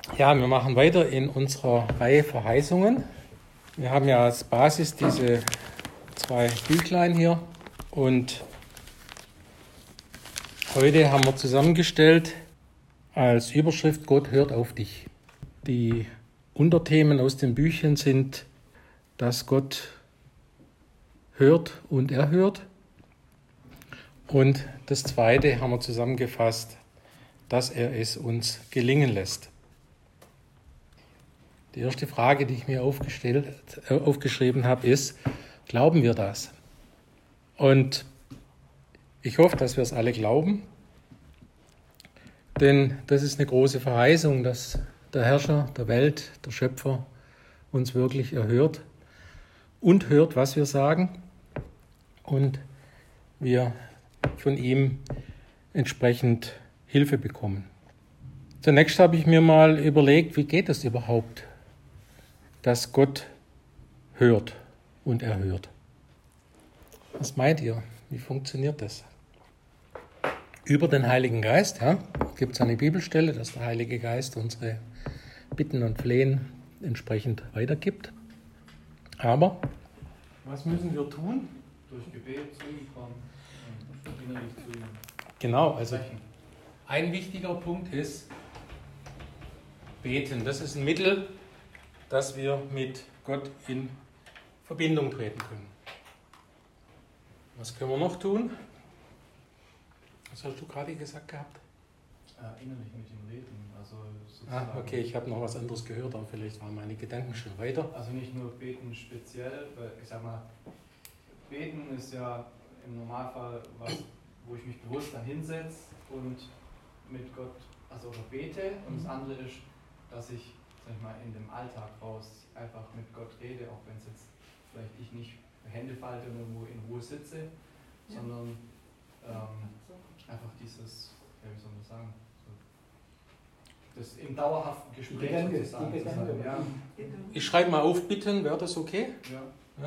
Ja, wir machen weiter in unserer Reihe Verheißungen. Wir haben ja als Basis diese 2 Büchlein hier und heute haben wir zusammengestellt als Überschrift Gott hört auf dich. Die Unterthemen aus den Büchern sind, dass Gott hört und erhört. Und das zweite haben wir zusammengefasst, dass er es uns gelingen lässt. Die erste Frage, die ich mir aufgeschrieben habe, ist, glauben wir das? Und ich hoffe, dass wir es alle glauben, denn das ist eine große Verheißung, dass der Herrscher der Welt, der Schöpfer, uns wirklich erhört und hört, was wir sagen und wir von ihm entsprechend Hilfe bekommen. Zunächst habe ich mir mal überlegt, wie geht das überhaupt, dass Gott hört und erhört. Was meint ihr? Wie funktioniert das? Über den Heiligen Geist, ja, gibt es eine Bibelstelle, dass der Heilige Geist unsere Bitten und Flehen entsprechend weitergibt. Aber was müssen wir tun? Durch Gebet zu ihm kommen und innerlich zu ihm. Genau, also ein wichtiger Punkt ist beten. Das ist ein Mittel, dass wir mit Gott in Verbindung treten können. Was können wir noch tun? Was hast du gerade gesagt gehabt? Innerlich mit ihm reden. Also sozusagen, Okay, ich habe noch was anderes gehört, aber vielleicht waren meine Gedanken schon weiter. Also nicht nur beten speziell, weil ich sag mal, beten ist ja im Normalfall was, wo ich mich bewusst dann hinsetze und mit Gott, also oder bete. Und das andere ist, dass ich, sag ich mal, in dem Alltag raus einfach mit Gott rede, auch wenn es jetzt vielleicht ich nicht Hände falte und irgendwo in Ruhe sitze, sondern einfach dieses, ja, wie soll man das sagen, so, das im dauerhaften Gespräch sozusagen. Ja. Ich schreibe mal auf, bitten, wäre das okay? Ja.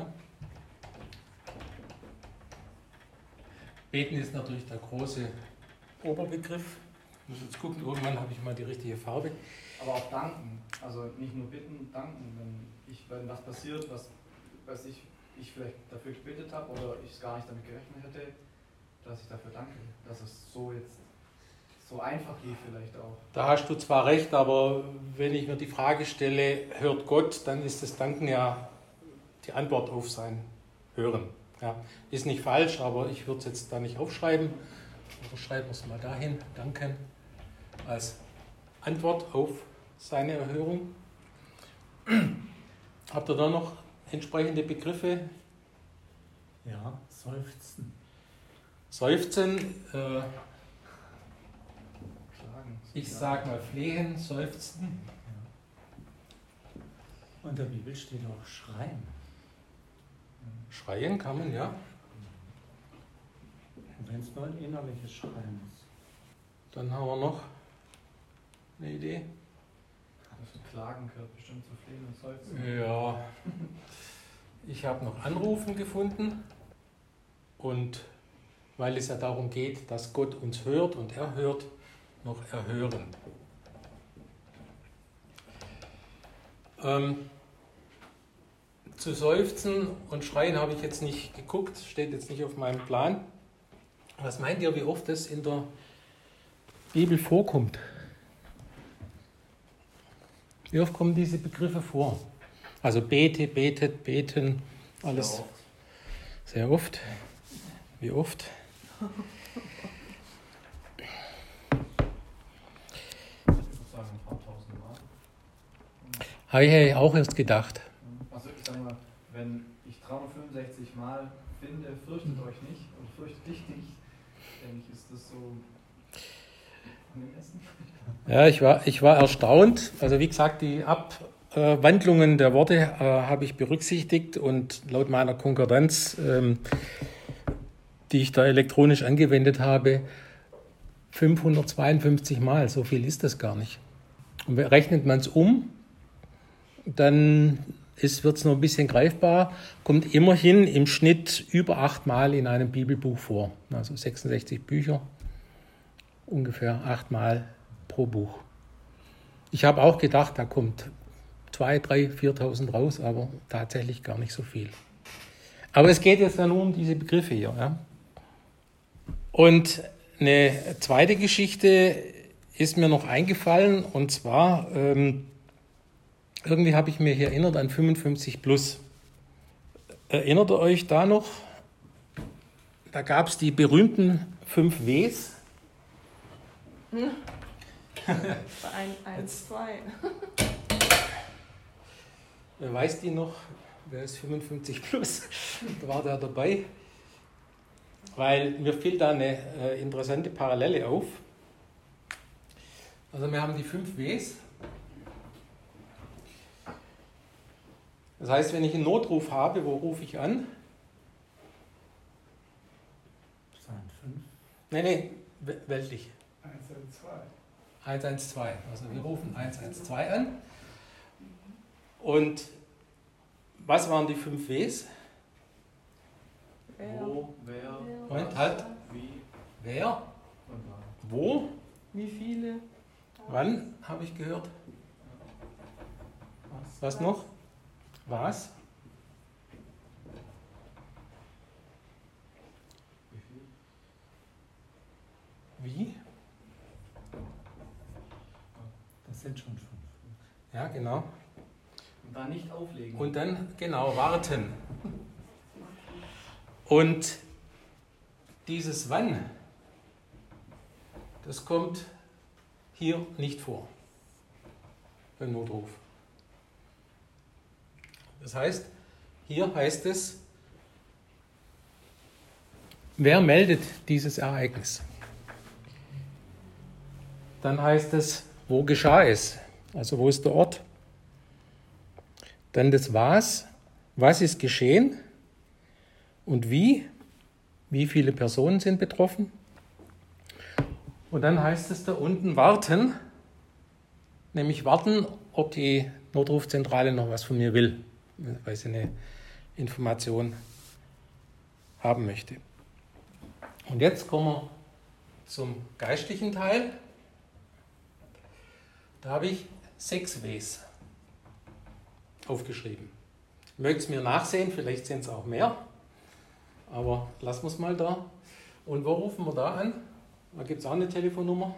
Beten ist natürlich der große Oberbegriff. Ich muss jetzt gucken, irgendwann habe ich mal die richtige Farbe. Aber auch danken, also nicht nur bitten, danken, wenn was passiert, was ich vielleicht dafür gebetet habe oder ich es gar nicht damit gerechnet hätte, dass ich dafür danke, dass es so jetzt so einfach lief vielleicht auch. Da hast du zwar recht, aber wenn ich mir die Frage stelle, hört Gott, dann ist das Danken ja die Antwort auf sein Hören. Ja, ist nicht falsch, aber ich würde es jetzt da nicht aufschreiben. Oder schreiben wir es mal dahin, danken, als Antwort auf seine Erhörung. Habt ihr da noch entsprechende Begriffe? Ja, seufzen. Seufzen, Klagen. ich sage mal flehen, seufzen. Und in der Bibel steht auch schreien. Schreien kann man, ja. Und wenn es nur ein innerliches Schreien ist. Dann haben wir noch eine Idee. Also Klagen gehört bestimmt zu flehen und seufzen. Ja, ich habe noch Anrufen gefunden und weil es ja darum geht, dass Gott uns hört und er hört, noch erhören. Zu seufzen und schreien habe ich jetzt nicht geguckt, steht jetzt nicht auf meinem Plan. Was meint ihr, wie oft das in der Bibel vorkommt? Wie oft kommen diese Begriffe vor? Also bete, betet, beten, alles sehr oft. Wie oft? Ich würde sagen ein paar tausend Mal. Habe ich auch erst gedacht. Also ich sag mal, wenn ich 365 Mal finde, fürchtet euch nicht und fürchtet dich nicht, denke ich, ist das so angemessen. Ja, ich war erstaunt. Also wie gesagt, die Abwandlungen der Worte habe ich berücksichtigt und laut meiner Konkordanz, die ich da elektronisch angewendet habe, 552 Mal. So viel ist das gar nicht. Und rechnet man es um, dann wird es noch ein bisschen greifbar, kommt immerhin im Schnitt über 8 Mal in einem Bibelbuch vor. Also 66 Bücher, ungefähr 8 Mal pro Buch. Ich habe auch gedacht, da kommt 2.000, 3.000, 4.000 raus, aber tatsächlich gar nicht so viel. Aber es geht jetzt ja nur um diese Begriffe hier. Ja? Und eine zweite Geschichte ist mir noch eingefallen, und zwar, irgendwie habe ich mir hier erinnert an 55 plus. Erinnert ihr euch da noch? Da gab es die berühmten 5 Ws. 1, 2. Wer weiß die noch? Wer ist 55 plus? Da war der dabei. Weil mir fiel da eine interessante Parallele auf. Also wir haben die 5 Ws. Das heißt, wenn ich einen Notruf habe, wo rufe ich an? Psalm 5. Nee, weltlich. 112. 112. Also wir rufen 112 an. Und was waren die 5 Ws? Wo, wer, Moment, halt. wie Wer? und wann. Wo? Wie viele? Wann habe ich gehört? Was noch? Was? Wie viel? Wie? Das sind schon 5. Ja, genau. Und dann nicht auflegen. Und dann, genau, warten. Und dieses Wann, das kommt hier nicht vor, beim Notruf. Das heißt, hier heißt es, wer meldet dieses Ereignis? Dann heißt es, wo geschah es? Also wo ist der Ort? Dann das was ist geschehen und wie viele Personen sind betroffen? Und dann heißt es da unten warten, nämlich warten, ob die Notrufzentrale noch was von mir will, weil sie eine Information haben möchte. Und jetzt kommen wir zum geistlichen Teil. Da habe ich 6 Ws aufgeschrieben. Ich möchte es mir nachsehen, vielleicht sind es auch mehr, aber lassen wir es mal da. Und wo rufen wir da an? Da gibt es auch eine Telefonnummer.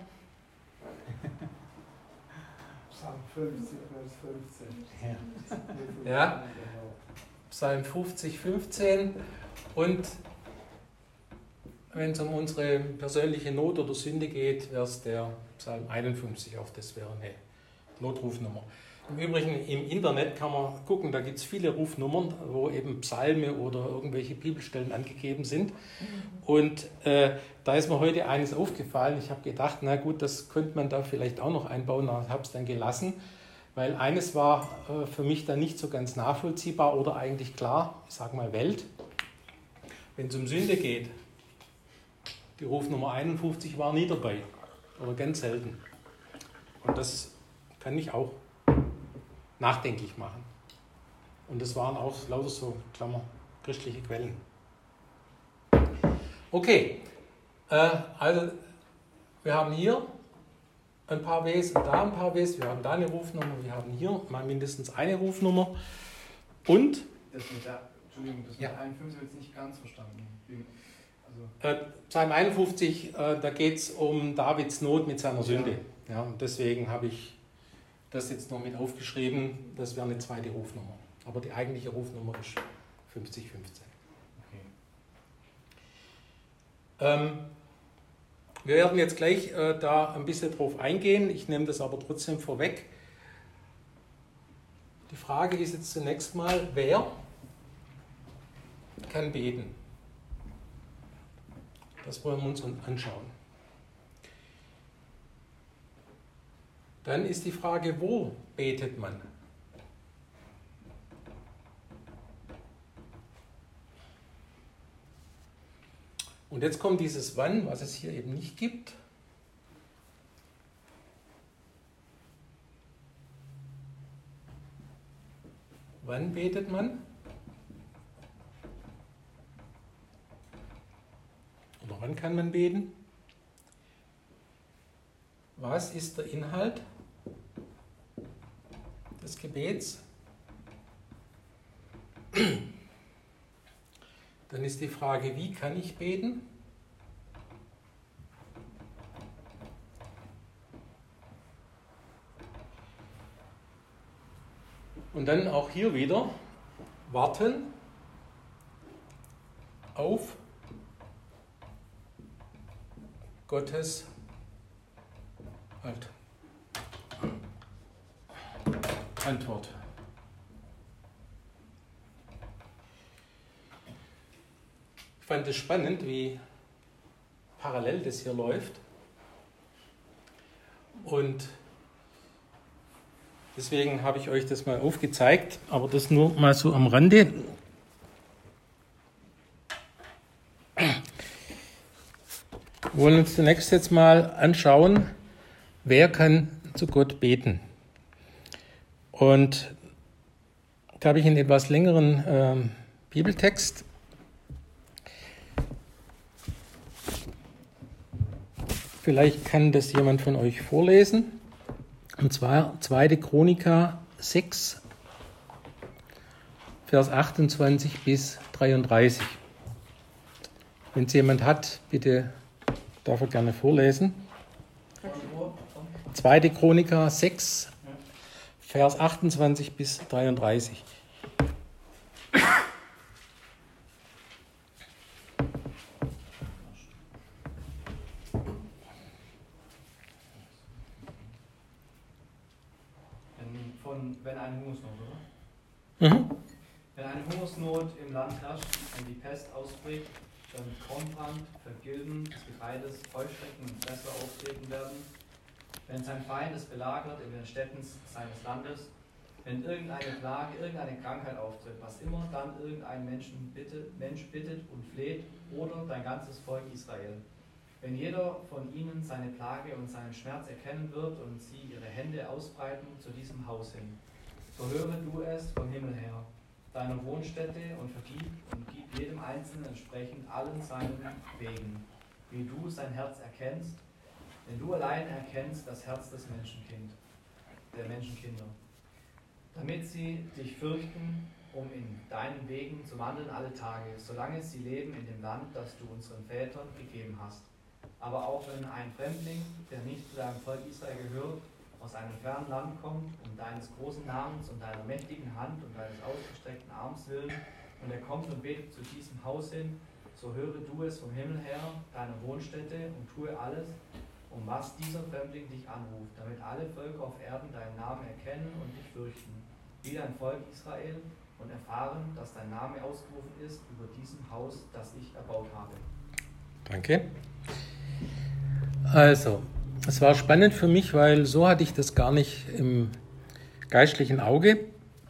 Psalm 50, Vers 15. Ja. Psalm 50, 15. Und wenn es um unsere persönliche Not oder Sünde geht, wäre es der Psalm 51, auch das wäre eine Notrufnummer. Im Übrigen im Internet kann man gucken, da gibt es viele Rufnummern, wo eben Psalme oder irgendwelche Bibelstellen angegeben sind. Und da ist mir heute eines aufgefallen. Ich habe gedacht, na gut, das könnte man da vielleicht auch noch einbauen, habe es dann gelassen, weil eines war für mich dann nicht so ganz nachvollziehbar oder eigentlich klar, ich sage mal Welt. Wenn es um Sünde geht, die Rufnummer 51 war nie dabei oder ganz selten. Und das kann ich auch nachdenklich machen. Und das waren auch lauter so, Klammer, christliche Quellen. Okay, also wir haben hier ein paar Ws und da ein paar Ws, wir haben da eine Rufnummer, wir haben hier mal mindestens eine Rufnummer und Das mit der, Entschuldigung, das mit Ja. der 51 habe ich jetzt nicht ganz verstanden. Also, Psalm 51, da geht es um Davids Not mit seiner Sünde. Ja, und deswegen habe ich das jetzt noch mit aufgeschrieben, das wäre eine zweite Rufnummer. Aber die eigentliche Rufnummer ist 5015. okay. Wir werden jetzt gleich da ein bisschen drauf eingehen, ich nehme das aber trotzdem vorweg. Die Frage ist jetzt zunächst mal, wer kann beten? Das wollen wir uns anschauen. Dann ist die Frage, wo betet man? Und jetzt kommt dieses Wann, was es hier eben nicht gibt. Wann betet man? Oder wann kann man beten? Was ist der Inhalt? des Gebets, dann ist die Frage, wie kann ich beten? Und dann auch hier wieder warten auf Gottes Antwort. Ich fand es spannend, wie parallel das hier läuft. Und deswegen habe ich euch das mal aufgezeigt, aber das nur mal so am Rande. Wir wollen uns zunächst jetzt mal anschauen, wer kann zu Gott beten. Und da habe ich einen etwas längeren Bibeltext. Vielleicht kann das jemand von euch vorlesen. Und zwar 2. Chronika 6, Vers 28 bis 33. Wenn es jemand hat, bitte darf er gerne vorlesen. 2. Chronika 6, Vers 28 bis 33. Wenn eine Hungersnot, oder? Mhm. Wenn eine Hungersnot im Land herrscht, wenn die Pest ausbricht, dann Kornbrand, Vergilben des Getreides, Heuschrecken und Fresser auftreten werden, wenn sein Feind es belagert in den Städten seines Landes, wenn irgendeine Plage, irgendeine Krankheit auftritt, was immer dann irgendein Mensch bittet und fleht, oder dein ganzes Volk Israel. Wenn jeder von ihnen seine Plage und seinen Schmerz erkennen wird und sie ihre Hände ausbreiten zu diesem Haus hin, so höre du es vom Himmel her, deiner Wohnstätte, und gib jedem Einzelnen entsprechend allen seinen Wegen, wie du sein Herz erkennst, denn du allein erkennst das Herz des der Menschenkinder, damit sie dich fürchten, um in deinen Wegen zu wandeln alle Tage, solange sie leben in dem Land, das du unseren Vätern gegeben hast. Aber auch wenn ein Fremdling, der nicht zu deinem Volk Israel gehört, aus einem fernen Land kommt, um deines großen Namens und deiner mächtigen Hand und deines ausgestreckten Arms willen, und er kommt und betet zu diesem Haus hin, so höre du es vom Himmel her, deiner Wohnstätte, und tue alles, um was dieser Fremdling dich anruft, damit alle Völker auf Erden deinen Namen erkennen und dich fürchten, wie dein Volk Israel, und erfahren, dass dein Name ausgerufen ist über diesem Haus, das ich erbaut habe. Danke. Also, es war spannend für mich, weil so hatte ich das gar nicht im geistlichen Auge.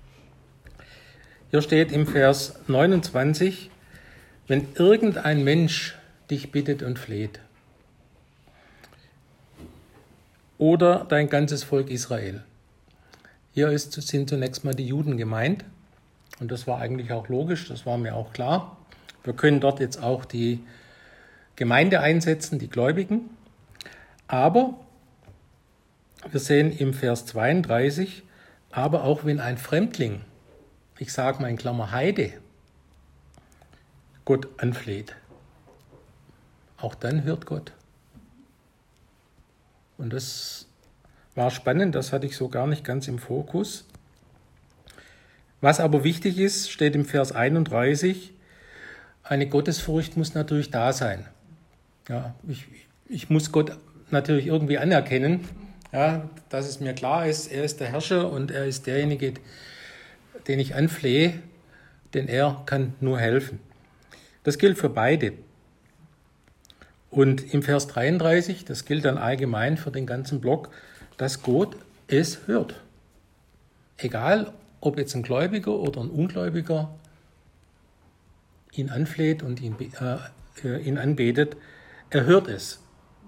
Hier steht im Vers 29, wenn irgendein Mensch dich bittet und fleht, oder dein ganzes Volk Israel. Hier sind zunächst mal die Juden gemeint, und das war eigentlich auch logisch, das war mir auch klar. Wir können dort jetzt auch die Gemeinde einsetzen, die Gläubigen. Aber wir sehen im Vers 32, aber auch wenn ein Fremdling, ich sage mal in Klammer Heide, Gott anfleht, auch dann hört Gott. Und das war spannend, das hatte ich so gar nicht ganz im Fokus. Was aber wichtig ist, steht im Vers 31, eine Gottesfurcht muss natürlich da sein. Ja, ich muss Gott natürlich irgendwie anerkennen, ja, dass es mir klar ist, er ist der Herrscher und er ist derjenige, den ich anflehe, denn er kann nur helfen. Das gilt für beide. Und im Vers 33, das gilt dann allgemein für den ganzen Block, dass Gott es hört. Egal, ob jetzt ein Gläubiger oder ein Ungläubiger ihn anfleht und ihn anbetet, er hört es.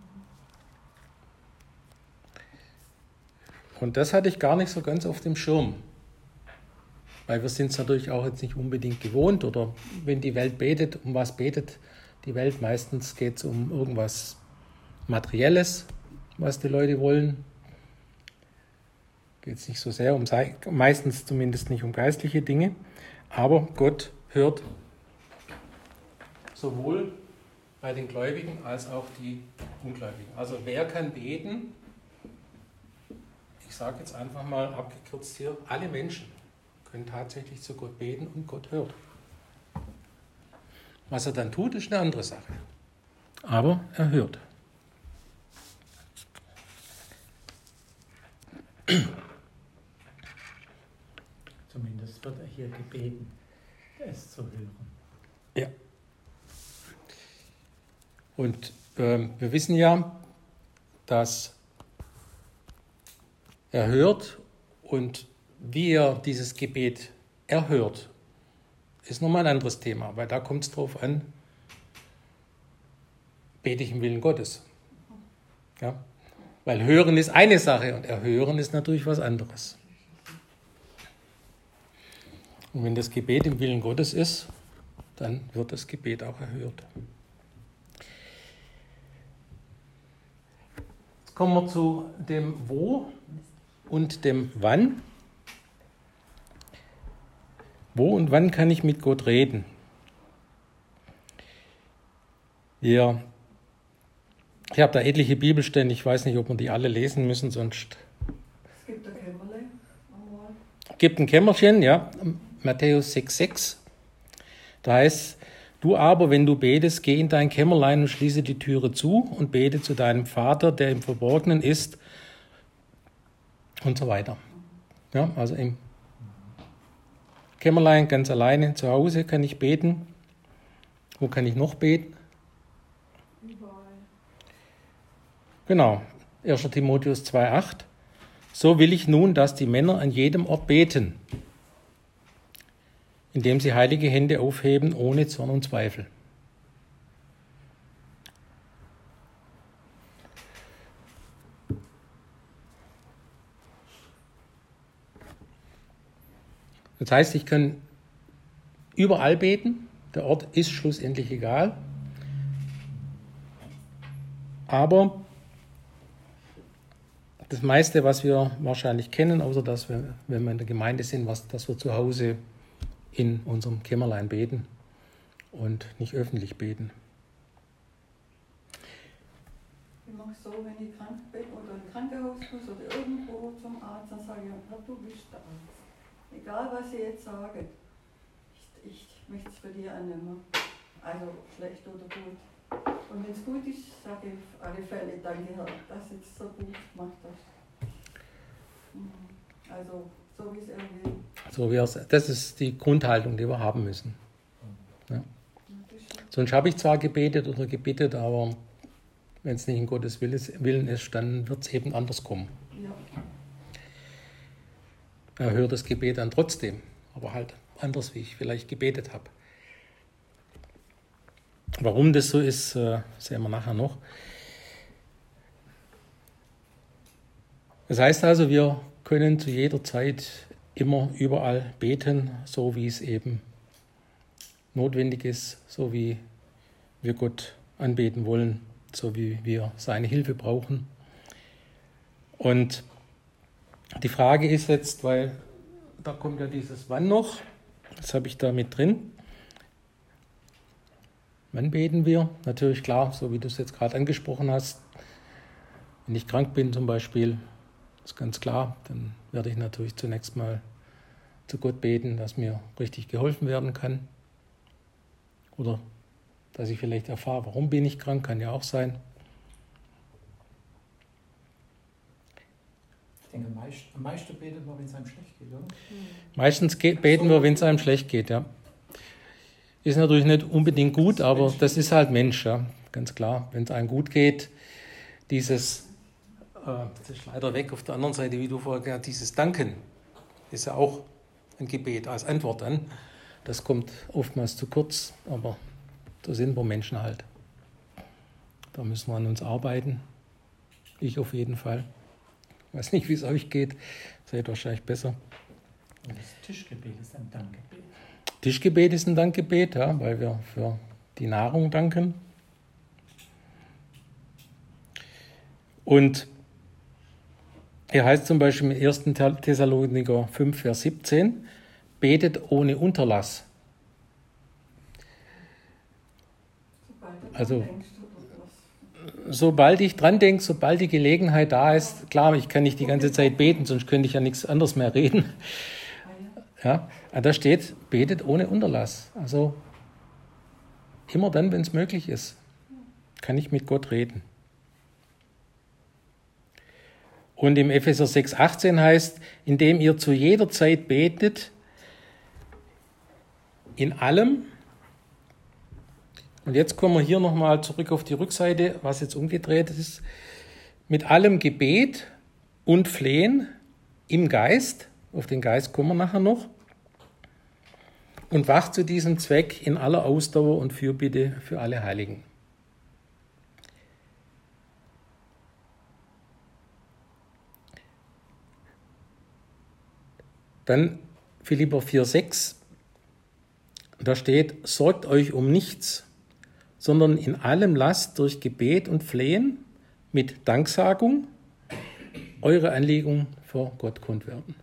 Und das hatte ich gar nicht so ganz auf dem Schirm. Weil wir sind es natürlich auch jetzt nicht unbedingt gewohnt, oder wenn die Welt betet, um was betet die Welt? Meistens geht es um irgendwas Materielles, was die Leute wollen. geht es nicht so sehr meistens zumindest nicht um geistliche Dinge, aber Gott hört sowohl bei den Gläubigen als auch die Ungläubigen. Also wer kann beten? Ich sage jetzt einfach mal abgekürzt hier, alle Menschen können tatsächlich zu Gott beten und Gott hört. Was er dann tut, ist eine andere Sache. Aber er hört. Zumindest wird er hier gebeten, es zu hören. Ja. Und wir wissen ja, dass er hört und wie er dieses Gebet erhört, ist nochmal ein anderes Thema, weil da kommt es drauf an, bete ich im Willen Gottes. Ja? Weil hören ist eine Sache und erhören ist natürlich was anderes. Und wenn das Gebet im Willen Gottes ist, dann wird das Gebet auch erhört. Jetzt kommen wir zu dem Wo und dem Wann. Wo und wann kann ich mit Gott reden? Ich habe da etliche Bibelstellen, ich weiß nicht, ob wir die alle lesen müssen, sonst... Es gibt ein Kämmerlein. Gibt ein Kämmerchen, ja, Matthäus 6,6. Da heißt, du aber, wenn du betest, geh in dein Kämmerlein und schließe die Türe zu und bete zu deinem Vater, der im Verborgenen ist und so weiter. Ja, also im Kämmerlein, ganz alleine, zu Hause kann ich beten. Wo kann ich noch beten? Überall. Genau, 1. Timotheus 2,8. So will ich nun, dass die Männer an jedem Ort beten, indem sie heilige Hände aufheben, ohne Zorn und Zweifel. Das heißt, ich kann überall beten, der Ort ist schlussendlich egal, aber das meiste, was wir wahrscheinlich kennen, außer dass wir, wenn wir in der Gemeinde sind, dass wir zu Hause in unserem Kämmerlein beten und nicht öffentlich beten. Ich mache es so, wenn ich krank bin oder im Krankenhaus muss oder irgendwo zum Arzt, dann sage ich, Herr, du bist der Arzt. Egal, was Sie jetzt sagen, ich möchte es für dich annehmen. Also schlecht oder gut. Und wenn es gut ist, sage ich auf alle Fälle, danke Herr, dass du jetzt so gut gemacht hast. Also so wie es irgendwie. Das ist die Grundhaltung, die wir haben müssen. Ja. Sonst habe ich zwar gebetet oder gebittet, aber wenn es nicht in Gottes Willen ist, dann wird es eben anders kommen. Ja. Er hört das Gebet dann trotzdem, aber halt anders, wie ich vielleicht gebetet habe. Warum das so ist, sehen wir nachher noch. Das heißt also, wir können zu jeder Zeit immer überall beten, so wie es eben notwendig ist, so wie wir Gott anbeten wollen, so wie wir seine Hilfe brauchen. Und die Frage ist jetzt, weil da kommt ja dieses Wann noch, das habe ich da mit drin. Wann beten wir? Natürlich klar, so wie du es jetzt gerade angesprochen hast. Wenn ich krank bin zum Beispiel, ist ganz klar, dann werde ich natürlich zunächst mal zu Gott beten, dass mir richtig geholfen werden kann. Oder dass ich vielleicht erfahre, warum bin ich krank, kann ja auch sein. Ich denke, am meisten betet man, wenn es einem schlecht geht, oder? Meistens beten wir, wenn es einem schlecht geht, ja. Ist natürlich nicht unbedingt gut, aber das ist halt Mensch, ja, ganz klar. Wenn es einem gut geht, das ist leider weg auf der anderen Seite, wie du vorher gesagt hast, dieses Danken ist ja auch ein Gebet als Antwort an. Das kommt oftmals zu kurz, aber so sind wir Menschen halt. Da müssen wir an uns arbeiten. Ich auf jeden Fall. Ich weiß nicht, wie es euch geht. Seid wahrscheinlich besser. Und das Tischgebet ist ein Dankgebet. Tischgebet ist ein Dankgebet, ja, weil wir für die Nahrung danken. Und Hier heißt zum Beispiel im 1. Thessaloniker 5, Vers 17, betet ohne Unterlass. Also, sobald ich dran denke, sobald die Gelegenheit da ist, klar, ich kann nicht die ganze Zeit beten, sonst könnte ich ja nichts anderes mehr reden. Ja, da steht, betet ohne Unterlass. Also immer dann, wenn es möglich ist, kann ich mit Gott reden. Und im Epheser 6,18 heißt, indem ihr zu jeder Zeit betet, in allem. Und jetzt kommen wir hier nochmal zurück auf die Rückseite, was jetzt umgedreht ist. Mit allem Gebet und Flehen im Geist, auf den Geist kommen wir nachher noch, und wacht zu diesem Zweck in aller Ausdauer und Fürbitte für alle Heiligen. Dann Philipper 4,6, da steht, sorgt euch um nichts, sondern in allem lasst durch Gebet und Flehen mit Danksagung eure Anliegen vor Gott kund werden.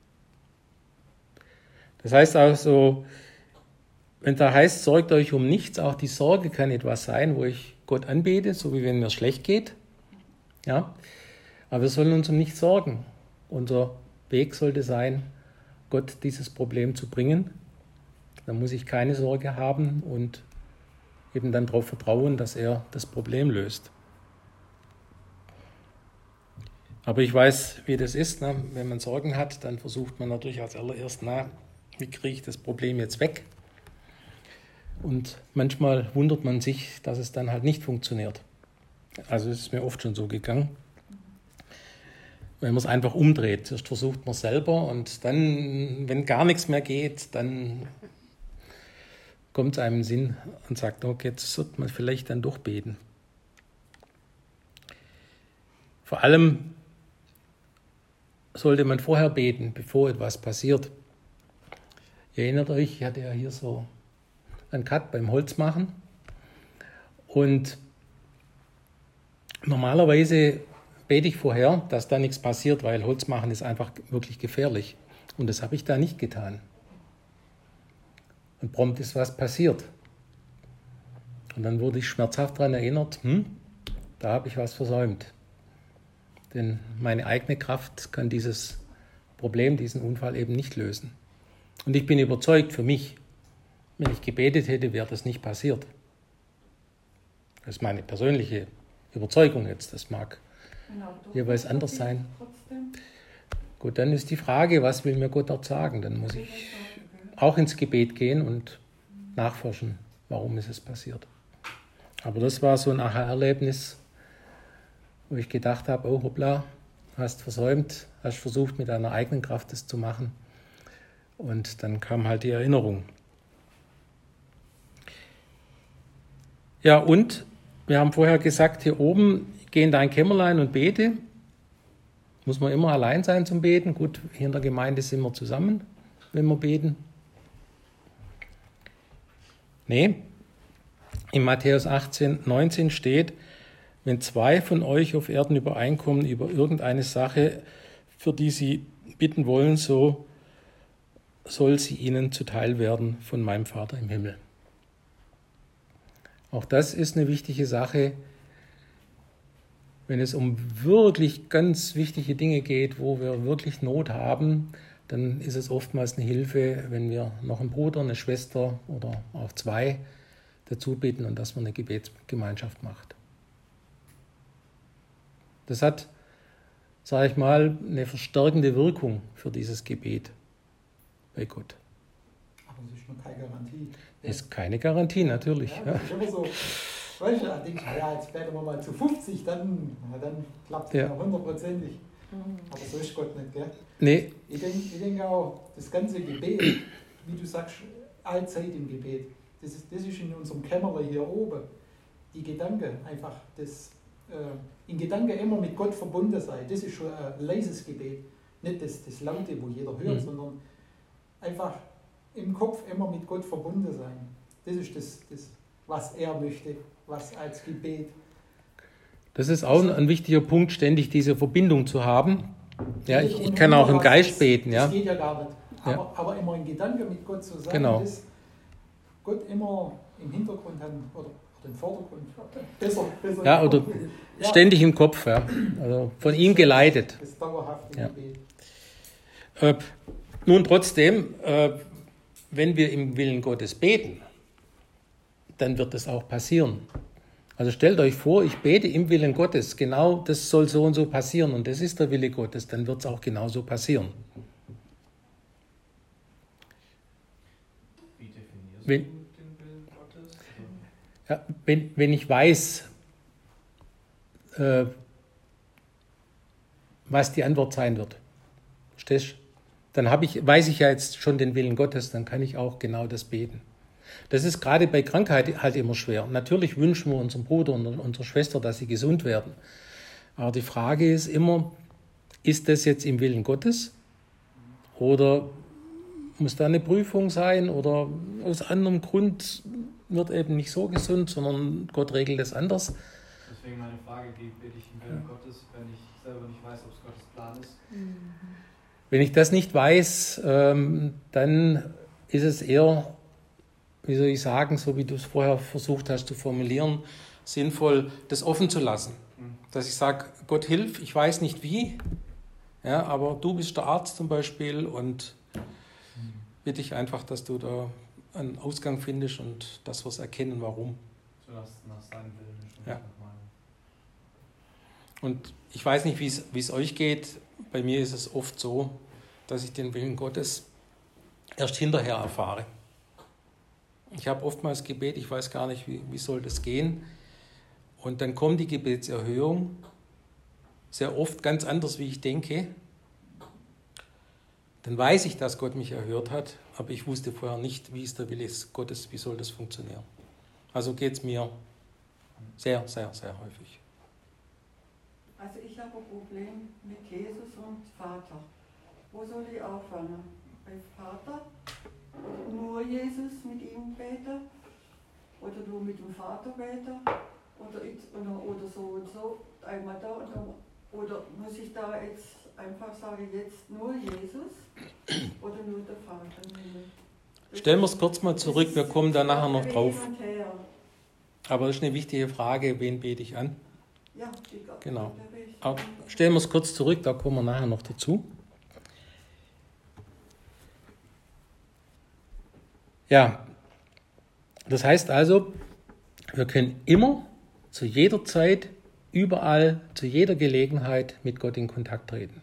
Das heißt also, wenn da heißt, sorgt euch um nichts, auch die Sorge kann etwas sein, wo ich Gott anbete, so wie wenn mir schlecht geht. Ja? Aber wir sollen uns um nichts sorgen. Unser Weg sollte sein, Gott dieses Problem zu bringen. Dann muss ich keine Sorge haben und eben dann darauf vertrauen, dass er das Problem löst. Aber ich weiß, wie das ist. Ne? Wenn man Sorgen hat, dann versucht man natürlich als allererst, wie kriege ich das Problem jetzt weg? Und manchmal wundert man sich, dass es dann halt nicht funktioniert. Also es ist mir oft schon so gegangen. Wenn man es einfach umdreht. Erst versucht man es selber und dann, wenn gar nichts mehr geht, dann kommt es einem in den Sinn und sagt, okay, jetzt sollte man vielleicht dann doch beten. Vor allem sollte man vorher beten, bevor etwas passiert. Ihr erinnert euch, ich hatte ja hier so einen Cut beim Holzmachen und normalerweise bete ich vorher, dass da nichts passiert, weil Holzmachen ist einfach wirklich gefährlich. Und das habe ich da nicht getan. Und prompt ist was passiert. Und dann wurde ich schmerzhaft daran erinnert, da habe ich was versäumt. Denn meine eigene Kraft kann dieses Problem, diesen Unfall eben nicht lösen. Und ich bin überzeugt für mich, wenn ich gebetet hätte, wäre das nicht passiert. Das ist meine persönliche Überzeugung jetzt. Das mag jeweils anders sein. Gut, dann ist die Frage, was will mir Gott dort sagen? Dann muss ich auch ins Gebet gehen und nachforschen, warum ist es passiert. Aber das war so ein Aha-Erlebnis, wo ich gedacht habe, oh hoppla, hast versäumt, hast versucht mit deiner eigenen Kraft das zu machen. Und dann kam halt die Erinnerung. Ja, und wir haben vorher gesagt, hier oben, geh in dein Kämmerlein und bete. Muss man immer allein sein zum Beten? Gut, hier in der Gemeinde sind wir zusammen, wenn wir beten. Nee, in Matthäus 18,19 steht, wenn zwei von euch auf Erden übereinkommen über irgendeine Sache, für die sie bitten wollen, so soll sie ihnen zuteil werden von meinem Vater im Himmel. Auch das ist eine wichtige Sache, wenn es um wirklich ganz wichtige Dinge geht, wo wir wirklich Not haben, dann ist es oftmals eine Hilfe, wenn wir noch einen Bruder, eine Schwester oder auch zwei dazu bitten und dass man eine Gebetsgemeinschaft macht. Das hat, sage ich mal, eine verstärkende Wirkung für dieses Gebet bei Gott. Aber das ist noch keine Garantie. Ist keine Garantie, natürlich. Ja, das ist immer so, weißt du, da denke ich, ja, jetzt werden wir mal zu 50, dann klappt es ja 100%ig. Aber so ist Gott nicht, gell? Nee. Ich denke auch, das ganze Gebet, wie du sagst, allzeit im Gebet, das ist in unserem Kämmerlein hier oben. Die Gedanken, einfach in Gedanken immer mit Gott verbunden sein, das ist schon ein leises Gebet. Nicht das Laute, wo jeder hört, sondern einfach im Kopf immer mit Gott verbunden sein. Das ist das, was er möchte, was als Gebet. Das ist auch ein wichtiger Punkt, ständig diese Verbindung zu haben. Ja, ich kann auch im Geist beten, ja. Das geht ja gar nicht. Ja. Aber immer in Gedanken mit Gott zu sein, Genau. dass Gott immer im Hintergrund hat oder im Vordergrund. Besser Ja, oder ja. ständig im Kopf, ja. Also von ihm geleitet. Das dauerhafte Ja. Gebet. Nun trotzdem, wenn wir im Willen Gottes beten, dann wird es auch passieren. Also stellt euch vor, ich bete im Willen Gottes, genau das soll so und so passieren und das ist der Wille Gottes, dann wird es auch genauso passieren. Wie definierst Wenn- du den Willen Gottes? Ja, wenn ich weiß, was die Antwort sein wird, verstehst du? Dann weiß ich ja jetzt schon den Willen Gottes, dann kann ich auch genau das beten. Das ist gerade bei Krankheit halt immer schwer. Natürlich wünschen wir unserem Bruder und unserer Schwester, dass sie gesund werden. Aber die Frage ist immer, ist das jetzt im Willen Gottes? Oder muss da eine Prüfung sein? Oder aus anderem Grund wird eben nicht so gesund, sondern Gott regelt es anders. Deswegen meine Frage, wie bete ich im Willen Gottes, wenn ich selber nicht weiß, ob es Gottes Plan ist? Wenn ich das nicht weiß, dann ist es eher, wie soll ich sagen, so wie du es vorher versucht hast zu formulieren, sinnvoll, das offen zu lassen. Dass ich sage, Gott hilf, ich weiß nicht wie, ja, aber du bist der Arzt zum Beispiel und bitte ich einfach, dass du da einen Ausgang findest und dass wir es erkennen, warum. So nach seinem Willen ist und Ja. nicht nach meinem. Und ich weiß nicht, wie es euch geht. Bei mir ist es oft so, dass ich den Willen Gottes erst hinterher erfahre. Ich habe oftmals Gebet, ich weiß gar nicht, wie soll das gehen. Und dann kommt die Gebetserhörung, sehr oft ganz anders, wie ich denke. Dann weiß ich, dass Gott mich erhört hat, aber ich wusste vorher nicht, wie ist der Wille Gottes, wie soll das funktionieren. Also geht es mir sehr, sehr, sehr häufig. Also ich habe ein Problem mit Jesus und Vater. Wo soll ich anfangen? Bei Vater? Oder nur Jesus mit ihm beten? Oder nur mit dem Vater beten? Oder so und so, einmal da und dann, oder muss ich da jetzt einfach sagen, jetzt nur Jesus oder nur der Vater im Himmel? Stellen wir es kurz mal zurück, wir kommen da nachher noch drauf. Hin und her. Aber das ist eine wichtige Frage, wen bete ich an? Ja, Genau. Aber stellen wir es kurz zurück, da kommen wir nachher noch dazu. Ja, das heißt also, wir können immer, zu jeder Zeit, überall, zu jeder Gelegenheit mit Gott in Kontakt treten.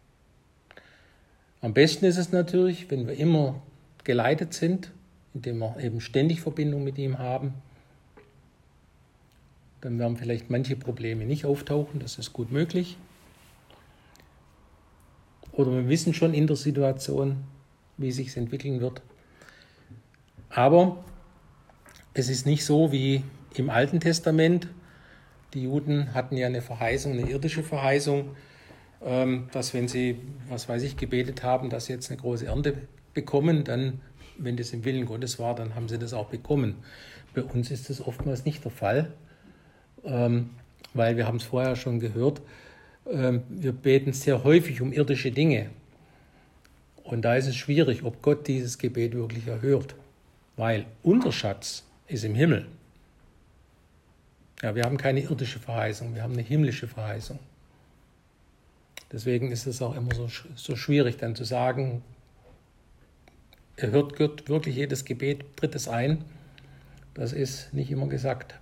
Am besten ist es natürlich, wenn wir immer geleitet sind, indem wir eben ständig Verbindung mit ihm haben. Dann werden vielleicht manche Probleme nicht auftauchen, das ist gut möglich. Oder wir wissen schon in der Situation, wie es sich entwickeln wird. Aber es ist nicht so wie im Alten Testament. Die Juden hatten ja eine Verheißung, eine irdische Verheißung, dass wenn sie, was weiß ich, gebetet haben, dass sie jetzt eine große Ernte bekommen, dann, wenn das im Willen Gottes war, dann haben sie das auch bekommen. Bei uns ist das oftmals nicht der Fall, weil wir haben es vorher schon gehört, wir beten sehr häufig um irdische Dinge. Und da ist es schwierig, ob Gott dieses Gebet wirklich erhört, weil unser Schatz ist im Himmel. Ja, wir haben keine irdische Verheißung, wir haben eine himmlische Verheißung. Deswegen ist es auch immer so schwierig, dann zu sagen, er hört Gott wirklich jedes Gebet, tritt es ein. Das ist nicht immer gesagt.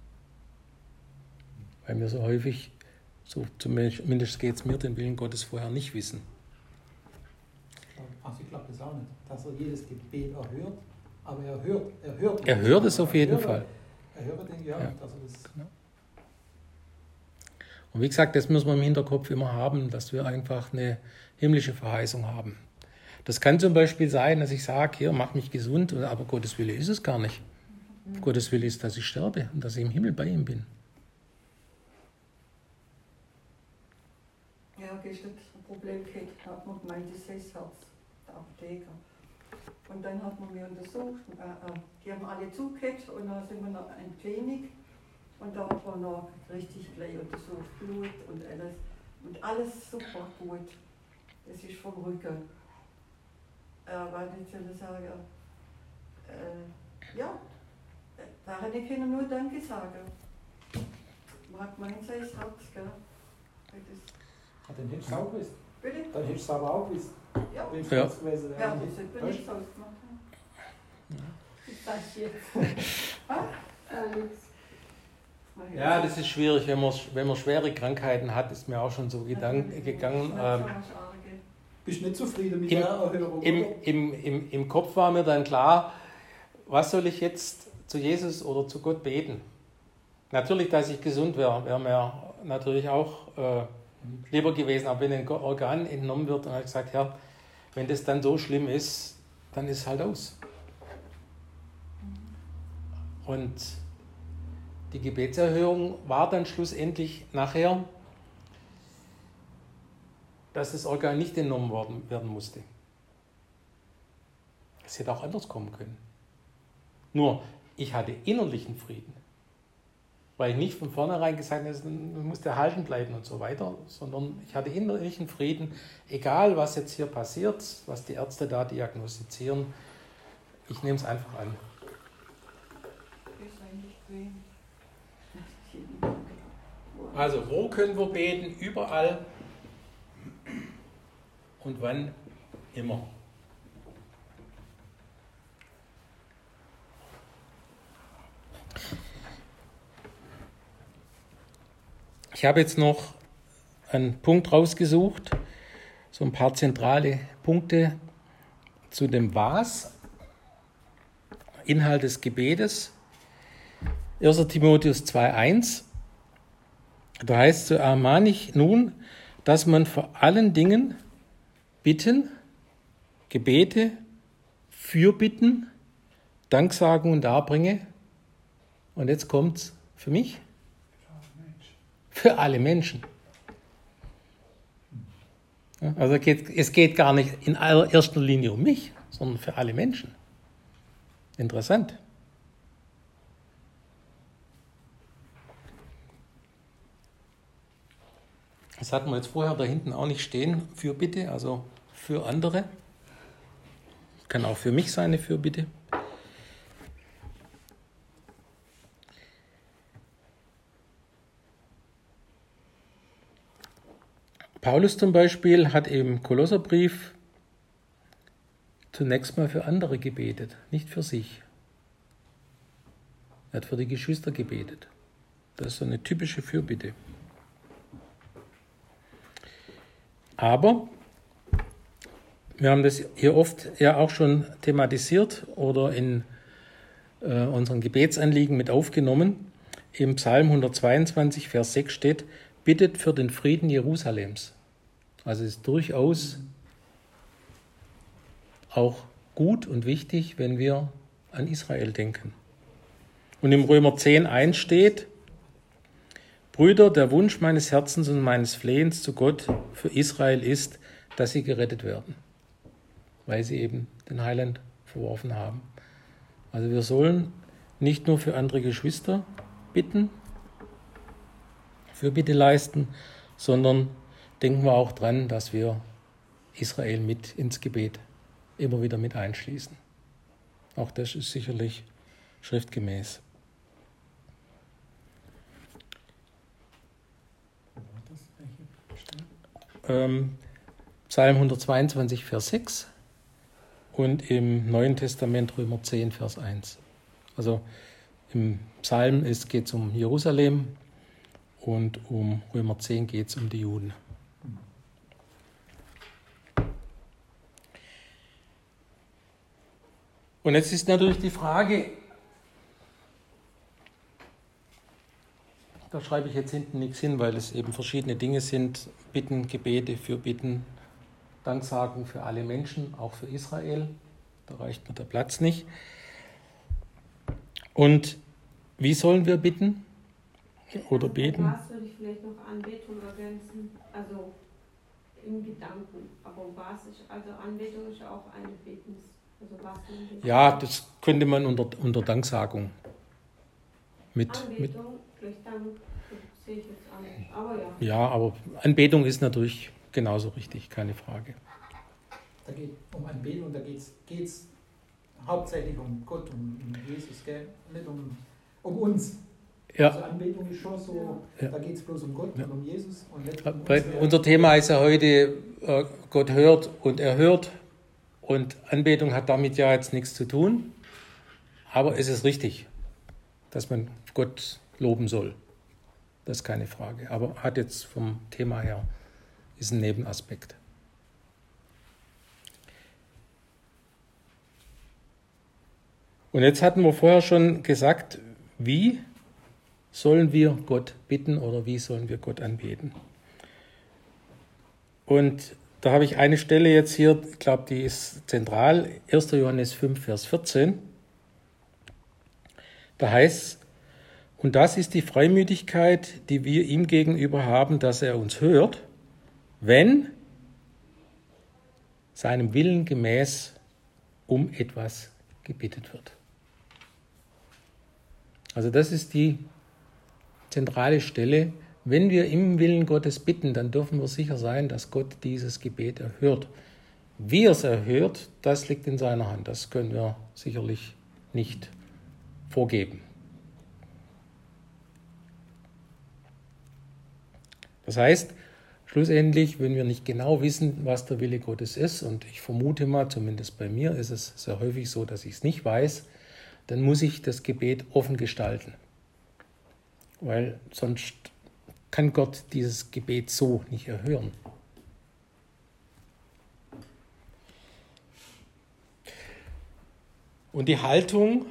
Weil wir so häufig, so zumindest geht es mir, den Willen Gottes vorher nicht wissen. Ach, ich glaube das auch nicht, dass er jedes Gebet erhört, aber er hört. Er hört es auf jeden Fall. Er hört den, ja, dass er das. Und wie gesagt, das müssen wir im Hinterkopf immer haben, dass wir einfach eine himmlische Verheißung haben. Das kann zum Beispiel sein, dass ich sage, hier, mach mich gesund, aber Gottes Wille ist es gar nicht. Gottes Wille ist, dass ich sterbe und dass ich im Himmel bei ihm bin. Ja, gestern ein Problem gehabt, hat man gemeint, das ist Herz, der Apotheker. Und dann hat man mich untersucht, die haben alle zugehört und dann sind wir noch in der Klinik und da hat man noch richtig gleich untersucht, Blut und alles super gut. das ist vom Rücken. Was ich soll sagen, ja, da hätte ich nur Danke sagen. Man hat mein Herz, gell? Dann hättest du es auch gewusst. Bitte? Dann hättest du es aber auch gewusst. Ja. Wenn es Ja. das gewesen wäre. Ja, das hätte man nicht so gemacht. Ich sag jetzt. Ja, das ist schwierig, wenn man schwere Krankheiten hat, ist mir auch schon so gegangen. Bist du nicht zufrieden mit der Erhörung? Im Kopf war mir dann klar, was soll ich jetzt zu Jesus oder zu Gott beten? Natürlich, dass ich gesund wäre mir natürlich auch lieber gewesen. Aber wenn ein Organ entnommen wird, dann habe ich gesagt, Herr, wenn das dann so schlimm ist, dann ist es halt aus. Und die Gebetserhörung war dann schlussendlich nachher, dass das Organ nicht entnommen werden musste. Es hätte auch anders kommen können. Nur, ich hatte innerlichen Frieden. Weil ich nicht von vornherein gesagt habe, man muss erhalten bleiben und so weiter, sondern ich hatte innerlichen Frieden, egal was jetzt hier passiert, was die Ärzte da diagnostizieren, ich nehme es einfach an. Also, wo können wir beten? Überall und wann immer. Ich habe jetzt noch einen Punkt rausgesucht, so ein paar zentrale Punkte zu dem Was, Inhalt des Gebetes. 1. Timotheus 2,1, da heißt es, so ermahne ich nun, dass man vor allen Dingen Bitten, Gebete, Fürbitten, Danksagungen darbringe. Und jetzt kommt's für mich. Für alle Menschen. Also es geht gar nicht in allererster Linie um mich, sondern für alle Menschen. Interessant. Das hatten wir jetzt vorher da hinten auch nicht stehen, Fürbitte, also für andere. Kann auch für mich sein, eine Fürbitte. Paulus zum Beispiel hat im Kolosserbrief zunächst mal für andere gebetet, nicht für sich. Er hat für die Geschwister gebetet. Das ist so eine typische Fürbitte. Aber wir haben das hier oft ja auch schon thematisiert oder in unseren Gebetsanliegen mit aufgenommen. Im Psalm 122, Vers 6 steht, bittet für den Frieden Jerusalems. Also es ist durchaus auch gut und wichtig, wenn wir an Israel denken. Und im Römer 10,1 steht, Brüder, der Wunsch meines Herzens und meines Flehens zu Gott für Israel ist, dass sie gerettet werden, weil sie eben den Heiland verworfen haben. Also wir sollen nicht nur für andere Geschwister bitten, Fürbitte leisten, sondern denken wir auch dran, dass wir Israel mit ins Gebet immer wieder mit einschließen. Auch das ist sicherlich schriftgemäß. Psalm 122, Vers 6 und im Neuen Testament Römer 10, Vers 1. Also im Psalm geht es um Jerusalem und um Römer 10 geht es um die Juden. Und jetzt ist natürlich die Frage, da schreibe ich jetzt hinten nichts hin, weil es eben verschiedene Dinge sind, Bitten, Gebete, Fürbitten, Danksagen für alle Menschen, auch für Israel, da reicht mir der Platz nicht. Und wie sollen wir bitten oder beten? Was würde ich vielleicht noch Anbetung ergänzen, also im Gedanken, aber basisch, also Anbetung ist auch eine Betens. Also ja, das könnte man unter Danksagung mit. Anbetung durch Dank sehe ich jetzt an. Aber ja. Ja, aber Anbetung ist natürlich genauso richtig, keine Frage. Da geht es um Anbetung, da geht's hauptsächlich um Gott, um Jesus, gell? Nicht um uns. Ja. Also Anbetung ist schon so, Ja. da geht es bloß um Gott und um Jesus. Und nicht um Weil uns. unser Thema ist ja heute, Gott hört und erhört. Und Anbetung hat damit ja jetzt nichts zu tun. Aber es ist richtig, dass man Gott loben soll. Das ist keine Frage. Aber hat jetzt vom Thema her, ist ein Nebenaspekt. Und jetzt hatten wir vorher schon gesagt, wie sollen wir Gott bitten oder wie sollen wir Gott anbeten? Und da habe ich eine Stelle jetzt hier, ich glaube, die ist zentral, 1. Johannes 5, Vers 14. Da heißt es, und das ist die Freimütigkeit, die wir ihm gegenüber haben, dass er uns hört, wenn seinem Willen gemäß um etwas gebeten wird. Also das ist die zentrale Stelle. Wenn wir im Willen Gottes bitten, dann dürfen wir sicher sein, dass Gott dieses Gebet erhört. Wie er es erhört, das liegt in seiner Hand. Das können wir sicherlich nicht vorgeben. Das heißt, schlussendlich, wenn wir nicht genau wissen, was der Wille Gottes ist, und ich vermute mal, zumindest bei mir ist es sehr häufig so, dass ich es nicht weiß, dann muss ich das Gebet offen gestalten. Weil sonst kann Gott dieses Gebet so nicht erhören. Und die Haltung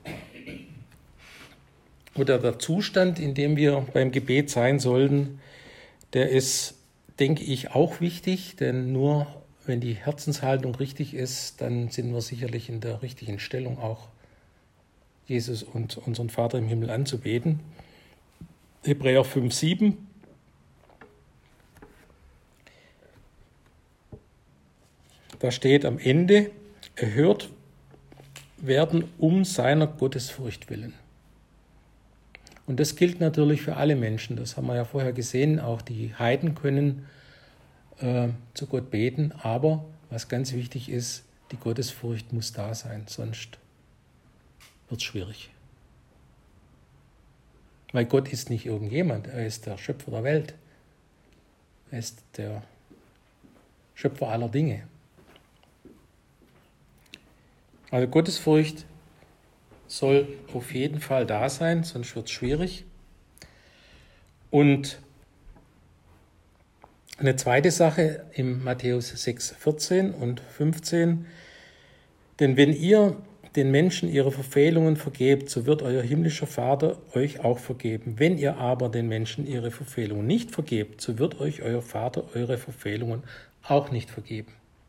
oder der Zustand, in dem wir beim Gebet sein sollten, der ist, denke ich, auch wichtig, denn nur wenn die Herzenshaltung richtig ist, dann sind wir sicherlich in der richtigen Stellung, auch Jesus und unseren Vater im Himmel anzubeten. Hebräer 5,7. Da steht am Ende, erhört werden um seiner Gottesfurcht willen. Und das gilt natürlich für alle Menschen. Das haben wir ja vorher gesehen. Auch die Heiden können zu Gott beten. Aber was ganz wichtig ist, die Gottesfurcht muss da sein. Sonst wird es schwierig. Weil Gott ist nicht irgendjemand. Er ist der Schöpfer der Welt. Er ist der Schöpfer aller Dinge. Also Gottesfurcht soll auf jeden Fall da sein, sonst wird es schwierig. Und eine zweite Sache im Matthäus 6, 14 und 15. Denn wenn ihr den Menschen ihre Verfehlungen vergebt, so wird euer himmlischer Vater euch auch vergeben. Wenn ihr aber den Menschen ihre Verfehlungen nicht vergebt, so wird euch euer Vater eure Verfehlungen auch nicht vergeben.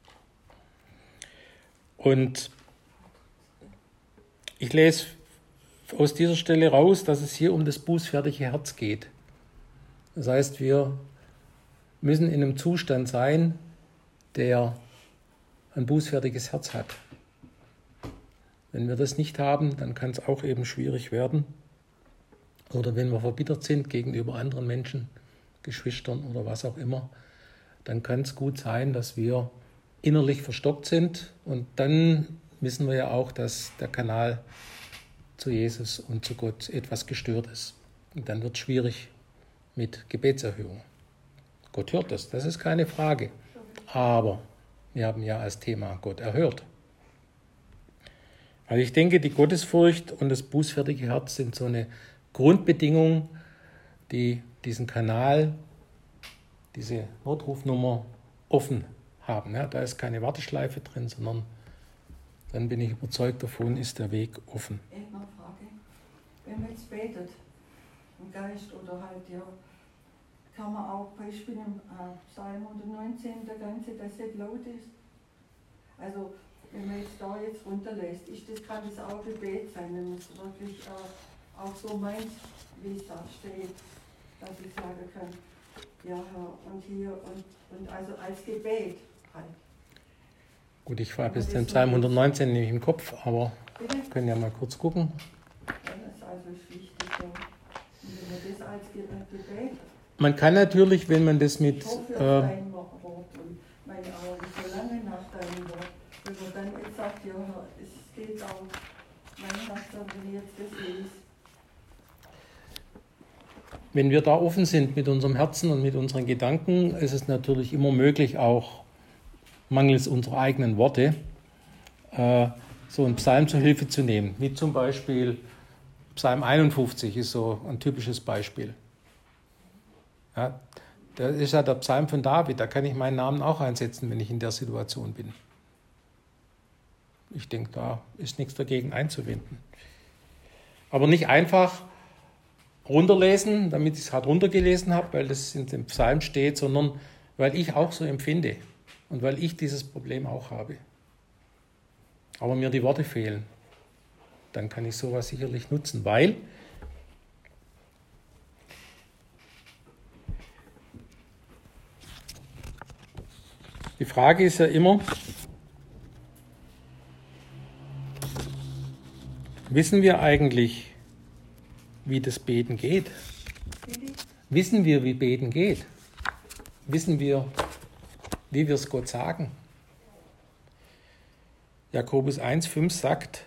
Und ich lese aus dieser Stelle raus, dass es hier um das bußfertige Herz geht. Das heißt, wir müssen in einem Zustand sein, der ein bußfertiges Herz hat. Wenn wir das nicht haben, dann kann es auch eben schwierig werden. Oder wenn wir verbittert sind gegenüber anderen Menschen, Geschwistern oder was auch immer, dann kann es gut sein, dass wir innerlich verstockt sind. Und dann wissen wir ja auch, dass der Kanal zu Jesus und zu Gott etwas gestört ist. Und dann wird es schwierig mit Gebetserhörung. Gott hört das ist keine Frage. Aber wir haben ja als Thema Gott erhört. Also ich denke, die Gottesfurcht und das bußfertige Herz sind so eine Grundbedingung, die diesen Kanal, diese Notrufnummer offen haben. Ja, da ist keine Warteschleife drin, sondern dann bin ich überzeugt davon, ist der Weg offen. Eine Frage. Wenn man jetzt betet, im Geist oder halt, ja, kann man auch Beispiel im Psalm 119, der ganze, dass es laut ist. Also, wenn man jetzt da jetzt runterlässt, kann das auch Gebet sein, wenn man es wirklich auch so meint, wie es da steht, dass ich sagen kann, ja Herr, und hier und also als Gebet halt. Gut, ich habe jetzt den Psalm 119 nicht im Kopf, aber Bitte? wir können ja mal kurz gucken. Ja, das ist also wichtig. Ja. Und wenn man das als Gebet Man kann natürlich, wenn man das mit, reinmachen, meine Augen, so lange nach deinem Wort. Wenn man dann jetzt sagt, ja, es geht auch, mein Herz, wenn ich jetzt das lese. Wenn wir da offen sind mit unserem Herzen und mit unseren Gedanken, ist es natürlich immer möglich, auch mangels unserer eigenen Worte, so einen Psalm zur Hilfe zu nehmen. Wie zum Beispiel Psalm 51 ist so ein typisches Beispiel. Ja, das ist ja der Psalm von David, da kann ich meinen Namen auch einsetzen, wenn ich in der Situation bin. Ich denke, da ist nichts dagegen einzuwenden. Aber nicht einfach runterlesen, damit ich es halt runtergelesen habe, weil das in dem Psalm steht, sondern weil ich auch so empfinde und weil ich dieses Problem auch habe. Aber mir die Worte fehlen. Dann kann ich sowas sicherlich nutzen, weil die Frage ist ja immer, wissen wir eigentlich, wie das Beten geht? Wissen wir, wie Beten geht? Wissen wir, wie wir es Gott sagen? Jakobus 1,5 sagt,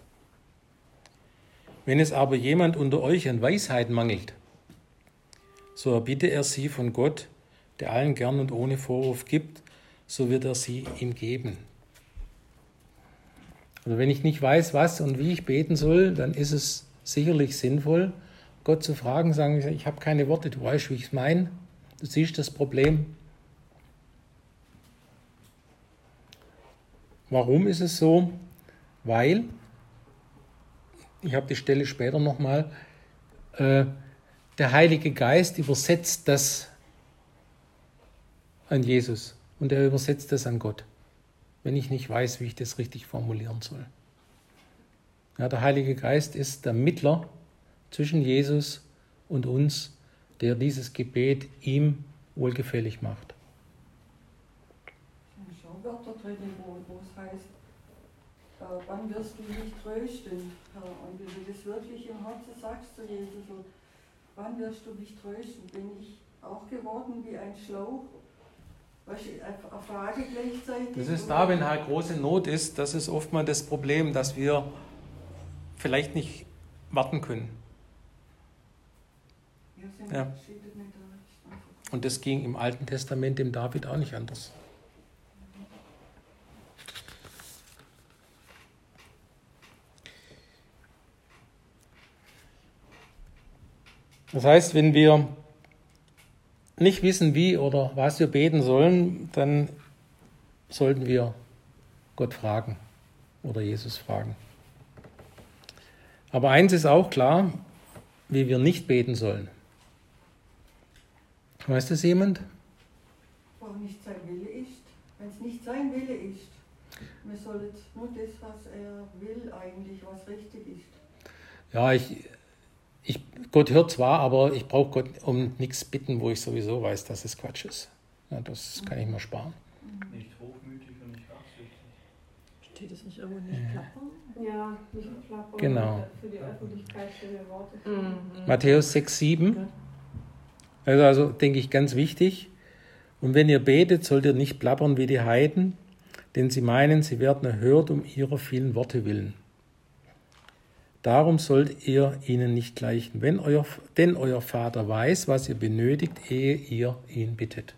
wenn es aber jemand unter euch an Weisheit mangelt, so erbitte er sie von Gott, der allen gern und ohne Vorwurf gibt, so wird er sie ihm geben. Also wenn ich nicht weiß, was und wie ich beten soll, dann ist es sicherlich sinnvoll, Gott zu fragen, sagen, ich habe keine Worte, du weißt, wie ich es meine, du siehst das Problem. Warum ist es so? Weil, ich habe die Stelle später nochmal, der Heilige Geist übersetzt das an Jesus und er übersetzt das an Gott, wenn ich nicht weiß, wie ich das richtig formulieren soll. Ja, der Heilige Geist ist der Mittler zwischen Jesus und uns, der dieses Gebet ihm wohlgefällig macht. Schon Wörter drin, wo es heißt, wann wirst du mich trösten, Herr? Und wenn du das wirklich im Herzen sagst zu Jesus, so, wann wirst du mich trösten? Bin ich auch geworden wie ein Schlauch? Weißt du, eine Frage gleichzeitig. Das ist da, wenn halt große Not ist, das ist oftmals das Problem, dass wir vielleicht nicht warten können. Ja. Und das ging im Alten Testament dem David auch nicht anders. Das heißt, wenn wir nicht wissen, wie oder was wir beten sollen, dann sollten wir Gott fragen oder Jesus fragen. Aber eins ist auch klar, wie wir nicht beten sollen. Weiß das jemand? Wo nicht sein Wille ist. Wenn es nicht sein Wille ist, wir sollen nur das, was er will, eigentlich, was richtig ist. Ja, Gott hört zwar, aber ich brauche Gott um nichts bitten, wo ich sowieso weiß, dass es Quatsch ist. Ja, das kann ich mir sparen. Nicht hochmütig und nicht rachsüchtig. Steht es nicht irgendwo nicht plappern? Ja, nicht plappern. Genau. Für die Öffentlichkeit schöne Worte. Matthäus 6,7. Also denke ich ganz wichtig. Und wenn ihr betet, sollt ihr nicht plappern wie die Heiden, denn sie meinen, sie werden erhört um ihrer vielen Worte willen. Darum sollt ihr ihnen nicht gleichen, denn euer Vater weiß, was ihr benötigt, ehe ihr ihn bittet.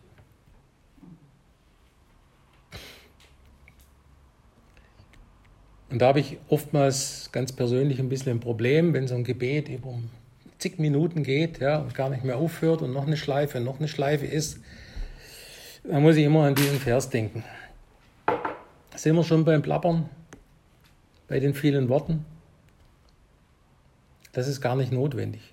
Und da habe ich oftmals ganz persönlich ein bisschen ein Problem, wenn so ein Gebet über zig Minuten geht, ja, und gar nicht mehr aufhört und noch eine Schleife ist, dann muss ich immer an diesen Vers denken. Sind wir schon beim Plappern, bei den vielen Worten? Das ist gar nicht notwendig.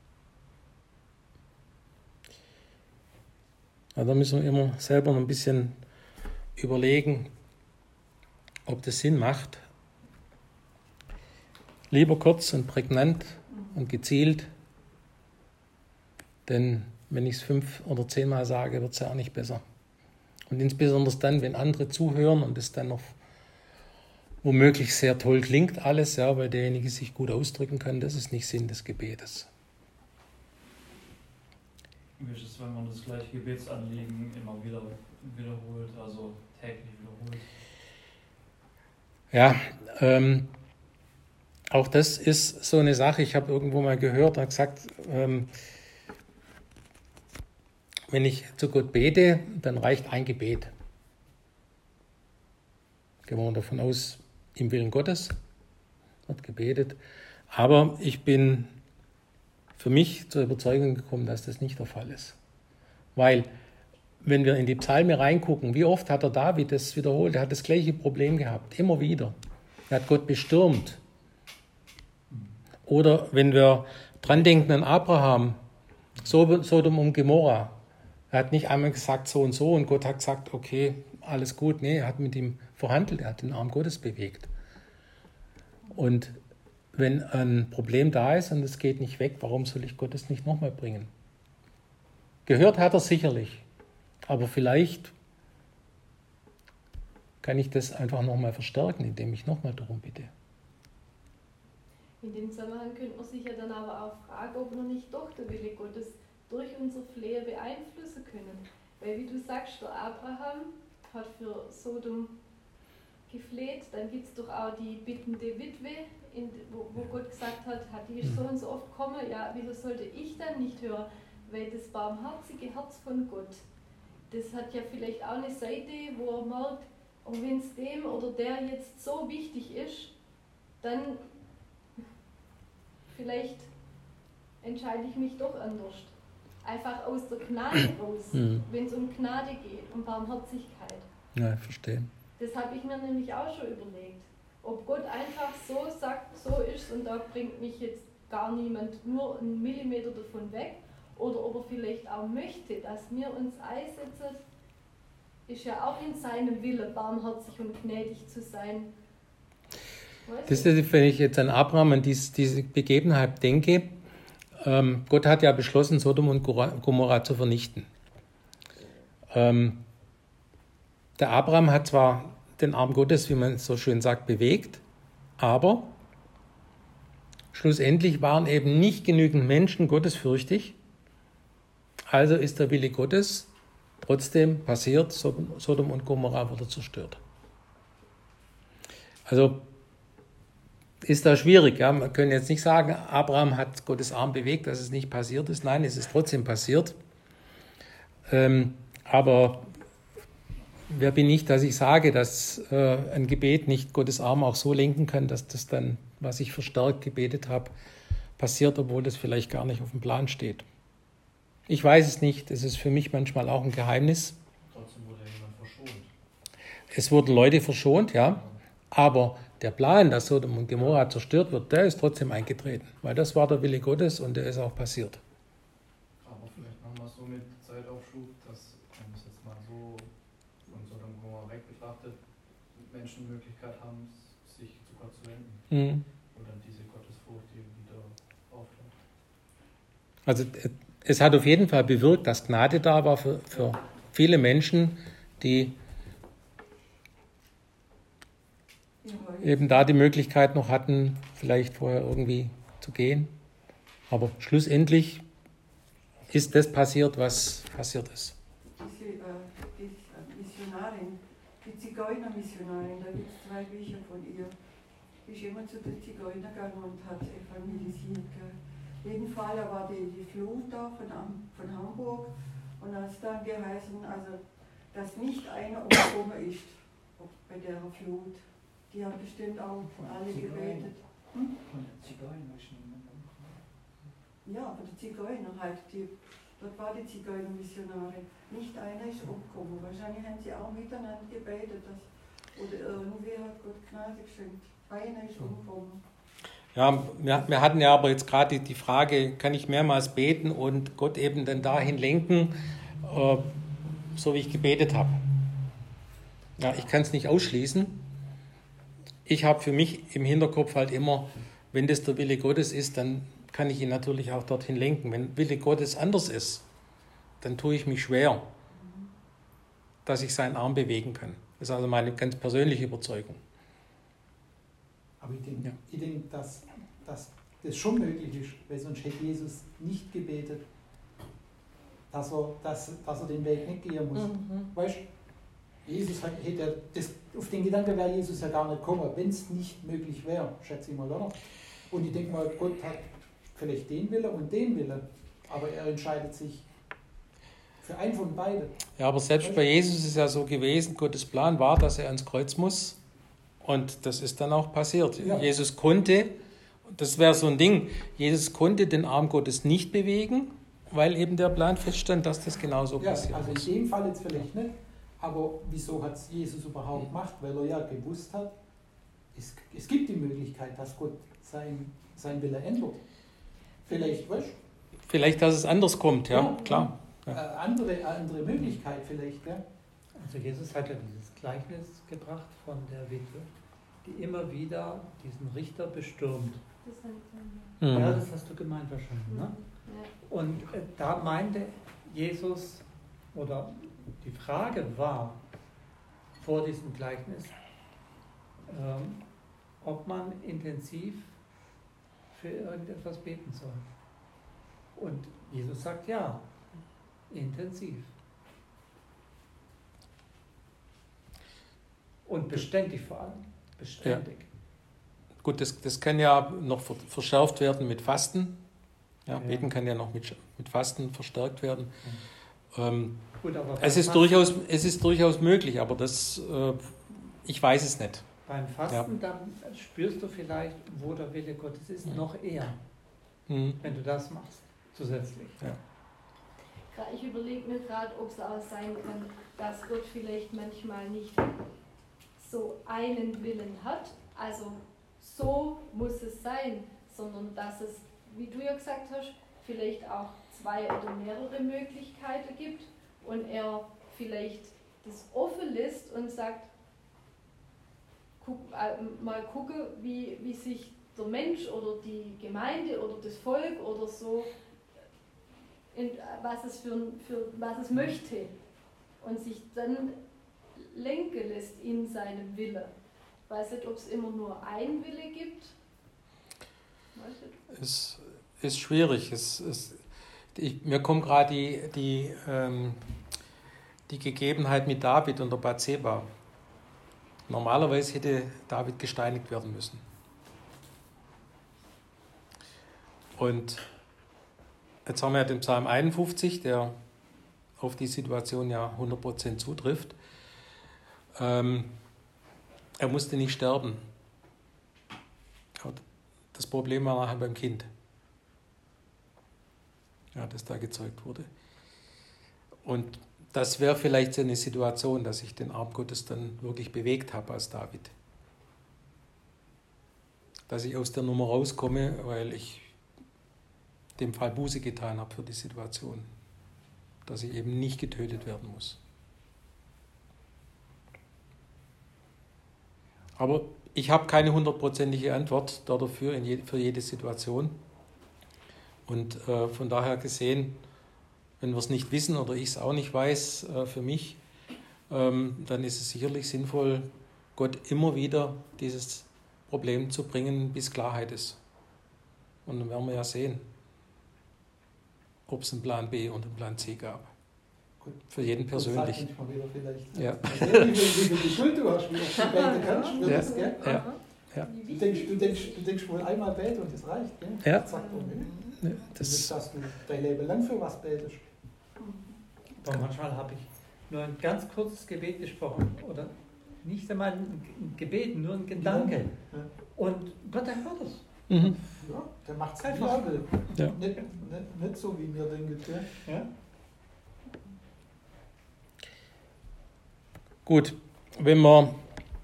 Also da müssen wir immer selber noch ein bisschen überlegen, ob das Sinn macht. Lieber kurz und prägnant und gezielt, denn wenn ich es 5 oder 10 Mal sage, wird es ja auch nicht besser. Und insbesondere dann, wenn andere zuhören und es dann noch womöglich sehr toll klingt alles, ja, weil derjenige sich gut ausdrücken kann, das ist nicht Sinn des Gebetes. Wie ist es, wenn man das gleiche Gebetsanliegen immer wieder wiederholt, also täglich wiederholt? Ja, auch das ist so eine Sache. Ich habe irgendwo mal gehört, hat gesagt, wenn ich zu Gott bete, dann reicht ein Gebet. Gehen wir davon aus, im Willen Gottes wird gebetet. Aber ich bin für mich zur Überzeugung gekommen, dass das nicht der Fall ist. Weil, wenn wir in die Psalme reingucken, wie oft hat der David das wiederholt? Er hat das gleiche Problem gehabt, immer wieder. Er hat Gott bestürmt. Oder wenn wir dran denken an Abraham, Sodom und Gomorra. Er hat nicht einmal gesagt so und Gott hat gesagt, okay, alles gut. Nee, er hat mit ihm verhandelt, er hat den Arm Gottes bewegt. Und wenn ein Problem da ist und es geht nicht weg, warum soll ich Gott es nicht nochmal bringen? Gehört hat er sicherlich, aber vielleicht kann ich das einfach nochmal verstärken, indem ich nochmal darum bitte. In dem Zusammenhang könnte man sich ja dann aber auch fragen, ob wir nicht doch den Wille Gottes durch unser Flehen beeinflussen können. Weil wie du sagst, der Abraham hat für Sodom gefleht, dann gibt es doch auch die bittende Witwe, wo Gott gesagt hat, die ist so und so oft gekommen, ja, wieso sollte ich dann nicht hören? Weil das barmherzige Herz von Gott, das hat ja vielleicht auch eine Seite, wo er merkt, und wenn es dem oder der jetzt so wichtig ist, dann vielleicht entscheide ich mich doch anders. Einfach aus der Gnade raus, wenn es um Gnade geht, um Barmherzigkeit. Ja, ich verstehe. Das habe ich mir nämlich auch schon überlegt. Ob Gott einfach so sagt, so ist und da bringt mich jetzt gar niemand nur einen Millimeter davon weg, oder ob er vielleicht auch möchte, dass wir uns einsetzen, ist ja auch in seinem Willen, barmherzig und gnädig zu sein. Das ist, wenn ich jetzt an Abraham, an diese Begebenheit denke, Gott hat ja beschlossen, Sodom und Gomorra zu vernichten. Der Abraham hat zwar den Arm Gottes, wie man so schön sagt, bewegt, aber schlussendlich waren eben nicht genügend Menschen gottesfürchtig. Also ist der Wille Gottes trotzdem passiert, Sodom und Gomorra wurde zerstört. Also ist da schwierig. Ja? Man kann jetzt nicht sagen, Abraham hat Gottes Arm bewegt, dass es nicht passiert ist. Nein, es ist trotzdem passiert. Aber wer bin ich, dass ich sage, dass ein Gebet nicht Gottes Arm auch so lenken kann, dass das dann, was ich verstärkt gebetet habe, passiert, obwohl das vielleicht gar nicht auf dem Plan steht. Ich weiß es nicht. Es ist für mich manchmal auch ein Geheimnis. Trotzdem wurde ja jemand verschont. Es wurden Leute verschont, ja. Aber der Plan, dass Sodom und Gomorra zerstört wird, der ist trotzdem eingetreten. Weil das war der Wille Gottes und der ist auch passiert. Aber vielleicht nochmal so mit Zeitaufschub, dass, wenn man es jetzt mal so von Sodom und Gomorra weg betrachtet, Menschen die Möglichkeit haben, sich zu Gott zu wenden. Oder diese Gottesfurcht eben wieder auftaucht. Also es hat auf jeden Fall bewirkt, dass Gnade da war für viele Menschen, die eben da die Möglichkeit noch hatten, vielleicht vorher irgendwie zu gehen. Aber schlussendlich ist das passiert, was passiert ist. Die Missionarin, die Zigeunermissionarin, da gibt es 2 Bücher von ihr. Die ist immer zu den Zigeunern gegangen und hat evangelisiert. Jeden Fall war die Flut da von Hamburg und als dann geheißen, also, dass nicht einer umgekommen ist bei der Flut. Die haben bestimmt auch alle gebetet. Von den Zigeunern ist niemand umgekommen. Ja, aber die Zigeuner halt, dort war die Zigeunermissionarin. Nicht einer ist umgekommen. Wahrscheinlich haben sie auch miteinander gebetet. Oder irgendwie hat Gott Gnade geschenkt. Einer ist umgekommen. Ja, wir hatten ja aber jetzt gerade die Frage, kann ich mehrmals beten und Gott eben dann dahin lenken, so wie ich gebetet habe. Ja, ich kann es nicht ausschließen. Ich habe für mich im Hinterkopf halt immer, wenn das der Wille Gottes ist, dann kann ich ihn natürlich auch dorthin lenken. Wenn Wille Gottes anders ist, dann tue ich mich schwer, dass ich seinen Arm bewegen kann. Das ist also meine ganz persönliche Überzeugung. Aber ich denke, dass das schon möglich ist, weil sonst hätte Jesus nicht gebetet, dass er den Weg nicht gehen muss. Weißt du, Jesus hätte auf den Gedanken wäre Jesus ja gar nicht gekommen, wenn es nicht möglich wäre, schätze ich mal, oder? Und ich denke mal, Gott hat vielleicht den Wille und den Wille, aber er entscheidet sich für einen von beiden. Ja, aber selbst bei Jesus ist es ja so gewesen, Gottes Plan war, dass er ans Kreuz muss. Und das ist dann auch passiert. Ja. Jesus konnte, das wäre so ein Ding, Jesus konnte den Arm Gottes nicht bewegen, weil eben der Plan feststand, dass das genauso passiert. Also in dem Fall jetzt vielleicht nicht, aber wieso hat es Jesus überhaupt gemacht? Weil er ja gewusst hat, es gibt die Möglichkeit, dass Gott sein Wille ändert. Vielleicht, weißt du? Vielleicht, dass es anders kommt, ja, klar. Ja. Andere Möglichkeit vielleicht, ja. Also Jesus hat ja dieses Gleichnis gebracht von der Witwe, die immer wieder diesen Richter bestürmt. Ja, das hast du gemeint wahrscheinlich, ne? Ja. Und da meinte Jesus, oder die Frage war vor diesem Gleichnis, ob man intensiv für irgendetwas beten soll. Und Jesus sagt ja, intensiv. Und beständig vor allem. Beständig. Ja. Gut, das kann ja noch verschärft werden mit Fasten. Ja, Beten kann ja noch mit Fasten verstärkt werden. Gut, aber es ist durchaus möglich, aber ich weiß es nicht. Beim Fasten, dann spürst du vielleicht, wo der Wille Gottes ist, noch eher, wenn du das machst, zusätzlich. Ja. Ich überlege mir gerade, ob es auch sein kann, dass Gott vielleicht manchmal nicht so einen Willen hat, also so muss es sein, sondern dass es, wie du ja gesagt hast, vielleicht auch 2 oder mehrere Möglichkeiten gibt und er vielleicht das offen lässt und sagt, mal gucke, wie sich der Mensch oder die Gemeinde oder das Volk oder so, was es möchte und sich dann lenken lässt in seinem Wille. Ich weiß nicht, ob es immer nur einen Wille gibt. Es ist schwierig. Mir kommt gerade die Gegebenheit mit David und der Bathseba. Normalerweise hätte David gesteinigt werden müssen. Und jetzt haben wir ja den Psalm 51, der auf die Situation ja 100% zutrifft. Er musste nicht sterben. Das Problem war nachher beim Kind, ja, das da gezeugt wurde. Und das wäre vielleicht so eine Situation, dass ich den Arm Gottes dann wirklich bewegt habe als David. Dass ich aus der Nummer rauskomme, weil ich dem Fall Buße getan habe für die Situation. Dass ich eben nicht getötet werden muss. Aber ich habe keine 100%ige Antwort dafür für jede Situation. Und von daher gesehen, wenn wir es nicht wissen oder ich es auch nicht weiß für mich, dann ist es sicherlich sinnvoll, Gott immer wieder dieses Problem zu bringen, bis Klarheit ist. Und dann werden wir ja sehen, ob es einen Plan B und einen Plan C gab. Gut. Für jeden persönlich. Das wieder vielleicht. Ja. Wie viel Schuld du hast, wie oft du beten kannst, wird das, gell? Ja. Ja. Du denkst wohl einmal beten und das reicht, gell? Ja. Zack, Ja, das dass du dein Leben lang für was betest. Aber manchmal habe ich nur ein ganz kurzes Gebet gesprochen oder nicht einmal ein Gebet, nur ein Gedanke. Ja. Und Gott erhört es. Mhm. Ja, der macht es Einfach. wie er will. Ja. Nicht so, wie mir denken. Ja? Gut, wenn wir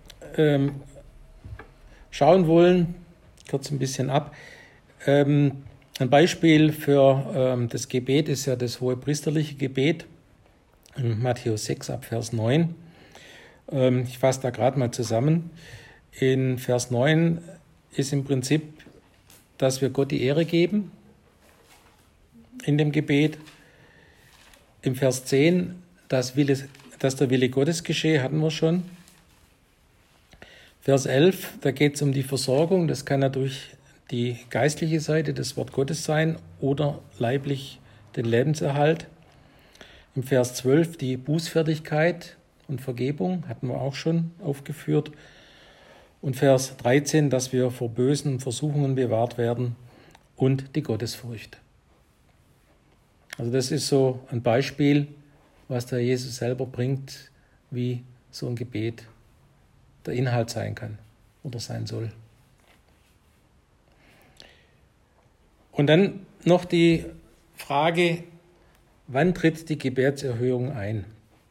schauen wollen, kurz ein bisschen ab. Ein Beispiel für das Gebet ist ja das hohepriesterliche Gebet in Matthäus 6 ab Vers 9. Ich fasse da gerade mal zusammen. In Vers 9 ist im Prinzip, dass wir Gott die Ehre geben in dem Gebet. Im Vers 10, dass der Wille Gottes geschehe, hatten wir schon. Vers 11, da geht es um die Versorgung. Das kann natürlich die geistliche Seite, das Wort Gottes sein oder leiblich den Lebenserhalt. Im Vers 12 die Bußfertigkeit und Vergebung, hatten wir auch schon aufgeführt. Und Vers 13, dass wir vor bösen Versuchungen bewahrt werden und die Gottesfurcht. Also das ist so ein Beispiel, was der Jesus selber bringt, wie so ein Gebet der Inhalt sein kann oder sein soll. Und dann noch die Frage, wann tritt die Gebetserhörung ein?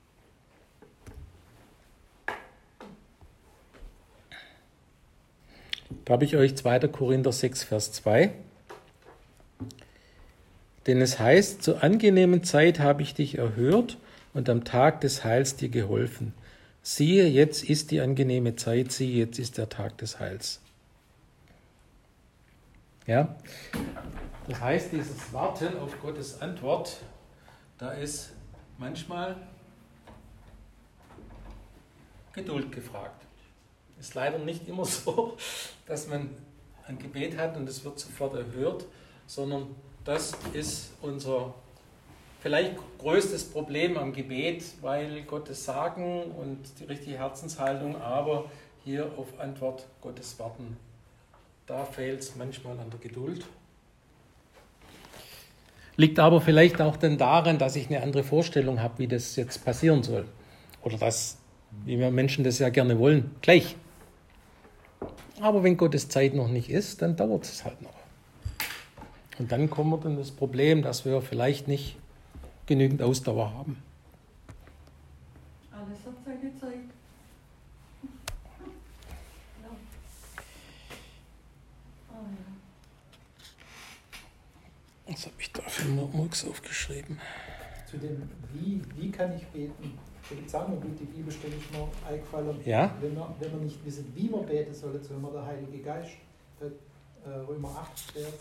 Da habe ich euch 2. Korinther 6, Vers 2. Denn es heißt, zur angenehmen Zeit habe ich dich erhört und am Tag des Heils dir geholfen. Siehe, jetzt ist die angenehme Zeit, siehe, jetzt ist der Tag des Heils. Ja, das heißt, dieses Warten auf Gottes Antwort, da ist manchmal Geduld gefragt. Ist leider nicht immer so, dass man ein Gebet hat und es wird sofort erhört, sondern das ist unser vielleicht größtes Problem am Gebet, weil Gottes Sagen und die richtige Herzenshaltung, aber hier auf Antwort Gottes warten. Da fehlt es manchmal an der Geduld. Liegt aber vielleicht auch dann daran, dass ich eine andere Vorstellung habe, wie das jetzt passieren soll. Oder das, wie wir Menschen das ja gerne wollen, gleich. Aber wenn Gottes Zeit noch nicht ist, dann dauert es halt noch. Und dann kommen wir in das Problem, dass wir vielleicht nicht genügend Ausdauer haben. Alles hat seine Zeit. Ja. Oh, ja. Was habe ich da für Murks aufgeschrieben? Zu dem wie kann ich beten? Da gibt es auch eine gute Bibelstelle, ist mir eingefallen. Ja? Wenn wir nicht wissen, wie wir beten sollen, so haben wir der Heilige Geist. Römer 8, Vers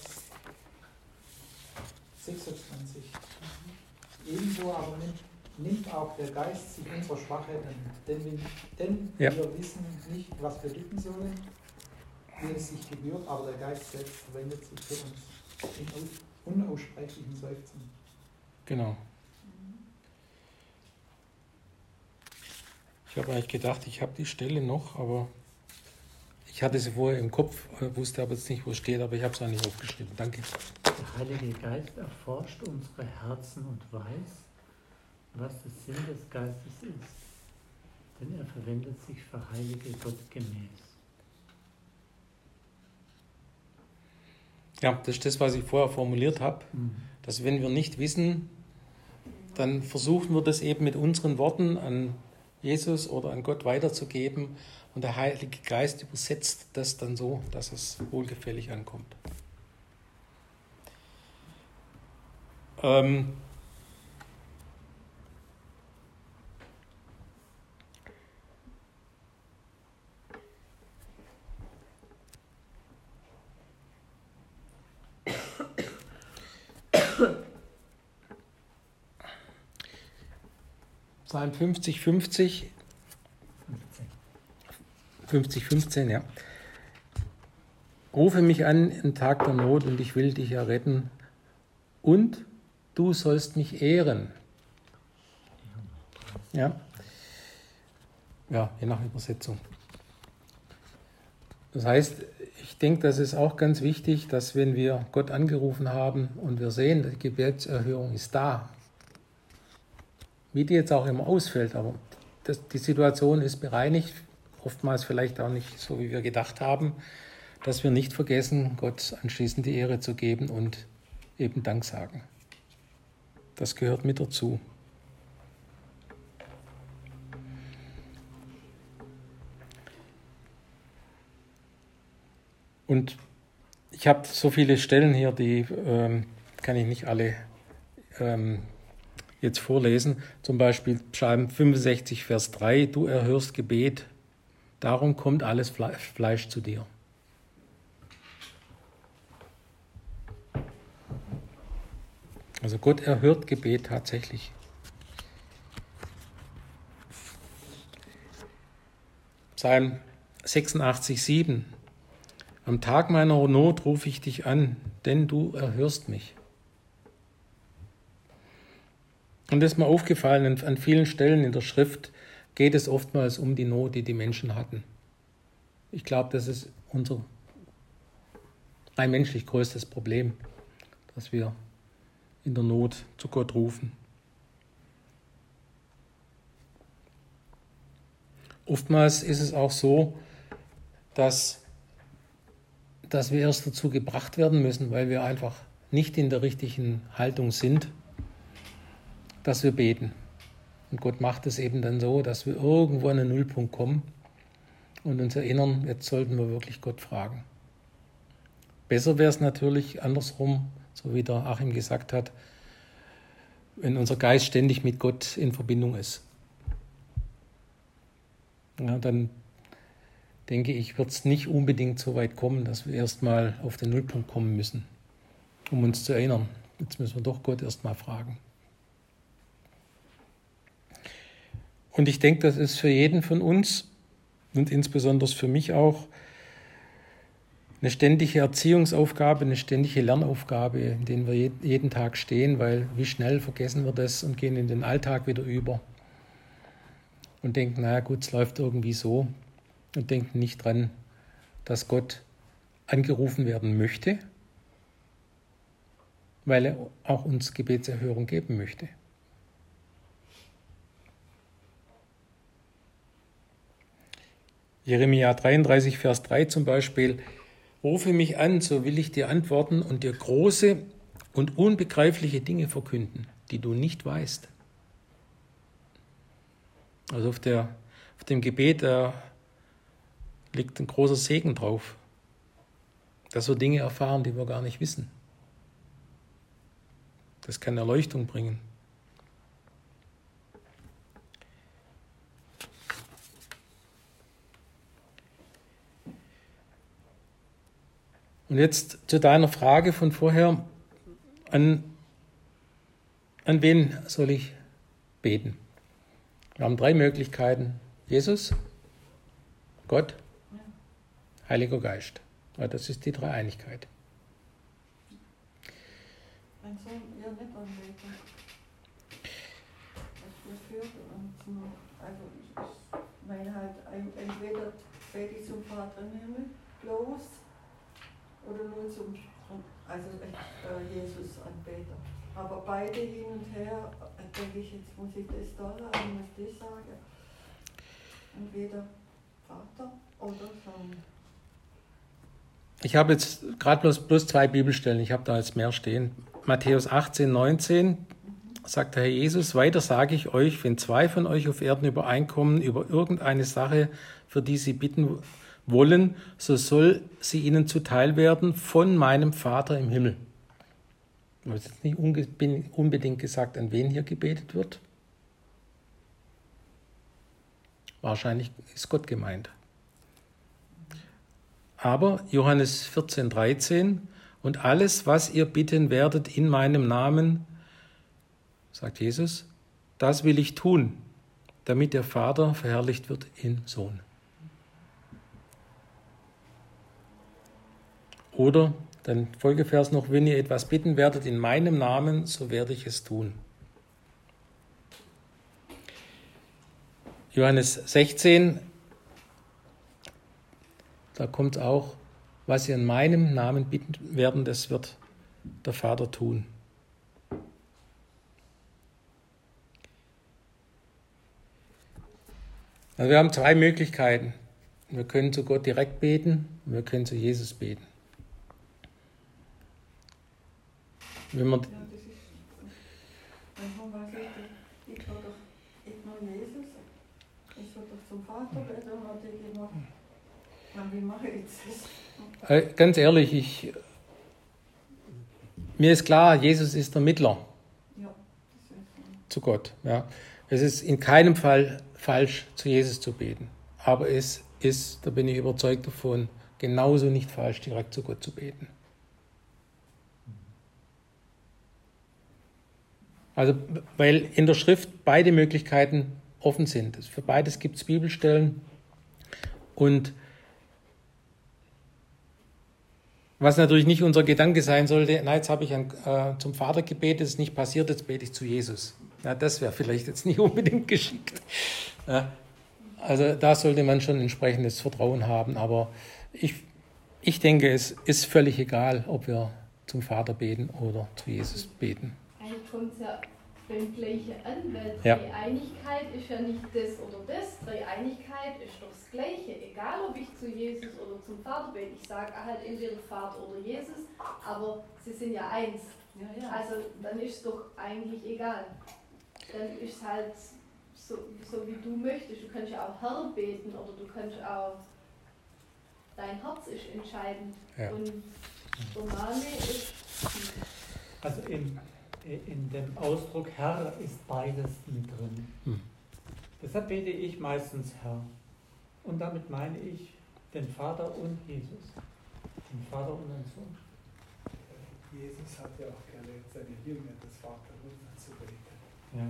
26. Ebenso aber nimmt auch der Geist sich unserer Schwachheit an. Denn Ja. wir wissen nicht, was wir bitten sollen, wie es sich gebührt, aber der Geist selbst verwendet sich für uns in unaussprechlichen Seufzen. Genau. Ich habe eigentlich gedacht, ich habe die Stelle noch, aber ich hatte sie vorher im Kopf, wusste aber jetzt nicht, wo es steht, aber ich habe es auch nicht aufgeschrieben. Danke. Der Heilige Geist erforscht unsere Herzen und weiß, was der Sinn des Geistes ist, denn er verwendet sich für Heilige Gott gemäß. Ja, das ist das, was ich vorher formuliert habe, dass wenn wir nicht wissen, dann versuchen wir das eben mit unseren Worten an Jesus oder an Gott weiterzugeben und der Heilige Geist übersetzt das dann so, dass es wohlgefällig ankommt. Psalm 50, 15, ja. Rufe mich an im Tag der Not und ich will dich erretten und du sollst mich ehren. Ja, ja, je nach Übersetzung. Das heißt, ich denke, das ist auch ganz wichtig, dass wenn wir Gott angerufen haben und wir sehen, die Gebetserhörung ist da, wie die jetzt auch immer ausfällt, aber die Situation ist bereinigt, oftmals vielleicht auch nicht so, wie wir gedacht haben, dass wir nicht vergessen, Gott anschließend die Ehre zu geben und eben Dank sagen. Das gehört mit dazu. Und ich habe so viele Stellen hier, die kann ich nicht alle jetzt vorlesen. Zum Beispiel Psalm 65, Vers 3, du erhörst Gebet, darum kommt alles Fleisch zu dir. Also Gott erhört Gebet tatsächlich. Psalm 86, 7. Am Tag meiner Not rufe ich dich an, denn du erhörst mich. Und das ist mir aufgefallen, an vielen Stellen in der Schrift geht es oftmals um die Not, die die Menschen hatten. Ich glaube, das ist unser rein menschlich größtes Problem, dass wir in der Not zu Gott rufen. Oftmals ist es auch so, dass wir erst dazu gebracht werden müssen, weil wir einfach nicht in der richtigen Haltung sind, dass wir beten. Und Gott macht es eben dann so, dass wir irgendwo an einen Nullpunkt kommen und uns erinnern, jetzt sollten wir wirklich Gott fragen. Besser wäre es natürlich andersrum, so wie der Achim gesagt hat, wenn unser Geist ständig mit Gott in Verbindung ist. Ja, dann denke ich, wird es nicht unbedingt so weit kommen, dass wir erstmal auf den Nullpunkt kommen müssen, um uns zu erinnern. Jetzt müssen wir doch Gott erstmal fragen. Und ich denke, das ist für jeden von uns und insbesondere für mich auch eine ständige Erziehungsaufgabe, eine ständige Lernaufgabe, in der wir jeden Tag stehen, weil wie schnell vergessen wir das und gehen in den Alltag wieder über und denken, naja gut, es läuft irgendwie so und denken nicht dran, dass Gott angerufen werden möchte, weil er auch uns Gebetserhörung geben möchte. Jeremia 33, Vers 3 zum Beispiel: Rufe mich an, so will ich dir antworten und dir große und unbegreifliche Dinge verkünden, die du nicht weißt. Also auf dem Gebet liegt ein großer Segen drauf, dass wir Dinge erfahren, die wir gar nicht wissen. Das kann Erleuchtung bringen. Und jetzt zu deiner Frage von vorher, an wen soll ich beten? Wir haben 3 Möglichkeiten: Jesus, Gott, Heiliger Geist. Ja, das ist die Dreieinigkeit. Mein Sohn eher nicht anbeten. Das führt uns, also ich meine halt, entweder bete ich zum Vater im Himmel bloß oder nur zum Jesus-Anbeter. Aber beide hin und her, denke ich, jetzt muss ich das da sagen, muss das sagen. Entweder Vater oder Sohn. Ich habe jetzt gerade bloß 2 Bibelstellen, ich habe da jetzt mehr stehen. Matthäus 18, 19 sagt der Herr Jesus: Weiter sage ich euch, wenn 2 von euch auf Erden übereinkommen über irgendeine Sache, für die sie bitten wollen, so soll sie ihnen zuteil werden von meinem Vater im Himmel. Ich habe jetzt nicht unbedingt gesagt, an wen hier gebetet wird. Wahrscheinlich ist Gott gemeint. Aber Johannes 14, 13: Und alles, was ihr bitten werdet in meinem Namen, sagt Jesus, das will ich tun, damit der Vater verherrlicht wird im Sohn. Oder dann Folgevers noch: Wenn ihr etwas bitten werdet in meinem Namen, so werde ich es tun. Johannes 16, da kommt auch: Was ihr in meinem Namen bitten werden, das wird der Vater tun. Also wir haben 2 Möglichkeiten. Wir können zu Gott direkt beten und wir können zu Jesus beten. Wenn man Ja, das ist, manchmal weiß ich soll doch nicht nur Jesus, ich soll doch zum Vater beten und dann denke ich immer, wie mache ich jetzt das? Ganz ehrlich, mir ist klar, Jesus ist der Mittler Ja, das ist zu Gott. Ja. Es ist in keinem Fall falsch, zu Jesus zu beten. Aber es ist, da bin ich überzeugt davon, genauso nicht falsch, direkt zu Gott zu beten. Also, weil in der Schrift beide Möglichkeiten offen sind. Für beides gibt es Bibelstellen. Und was natürlich nicht unser Gedanke sein sollte, na, jetzt habe ich zum Vater gebetet, ist nicht passiert, jetzt bete ich zu Jesus. Ja, das wäre vielleicht jetzt nicht unbedingt geschickt. Ja, also da sollte man schon entsprechendes Vertrauen haben. Aber ich denke, es ist völlig egal, ob wir zum Vater beten oder zu Jesus beten. Eigentlich kommt es ja beim Gleichen an, weil Ja. Dreieinigkeit ist ja nicht das oder das. Dreieinigkeit ist doch das Gleiche. Egal, ob ich zu Jesus oder zum Vater bete. Ich sage halt entweder Vater oder Jesus, aber sie sind ja eins. Ja, ja. Also dann ist es doch eigentlich egal. Dann ist es halt so wie du möchtest. Du kannst ja auch Herr beten oder du kannst auch, dein Herz ist entscheidend. Ja. Und der Name ist... Also in dem Ausdruck Herr ist beides mit drin. Deshalb bete ich meistens Herr. Und damit meine ich den Vater und Jesus. Den Vater und den Sohn. Jesus hat ja auch gelehrt, seine Jünger das Vaterunser zu beten. Ja.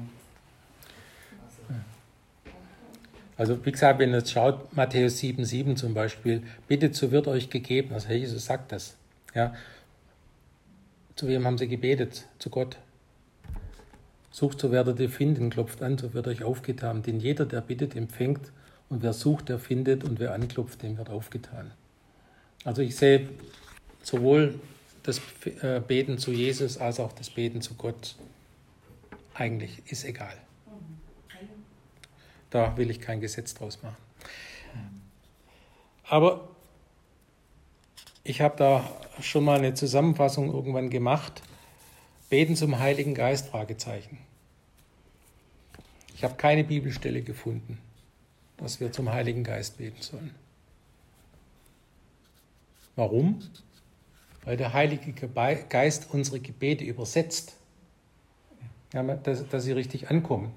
Also wie gesagt, wenn ihr jetzt schaut, Matthäus 7,7 zum Beispiel, bittet, so wird euch gegeben. Also Jesus sagt das. Ja. Zu wem haben sie gebetet? Zu Gott. Sucht, so werdet ihr finden, klopft an, so wird euch aufgetan. Denn jeder, der bittet, empfängt, und wer sucht, der findet, und wer anklopft, dem wird aufgetan. Also ich sehe sowohl das Beten zu Jesus als auch das Beten zu Gott. Eigentlich ist egal. Da will ich kein Gesetz draus machen. Aber ich habe da schon mal eine Zusammenfassung irgendwann gemacht. Beten zum Heiligen Geist, Fragezeichen. Ich habe keine Bibelstelle gefunden, dass wir zum Heiligen Geist beten sollen. Warum? Weil der Heilige Geist unsere Gebete übersetzt, ja, dass sie richtig ankommen.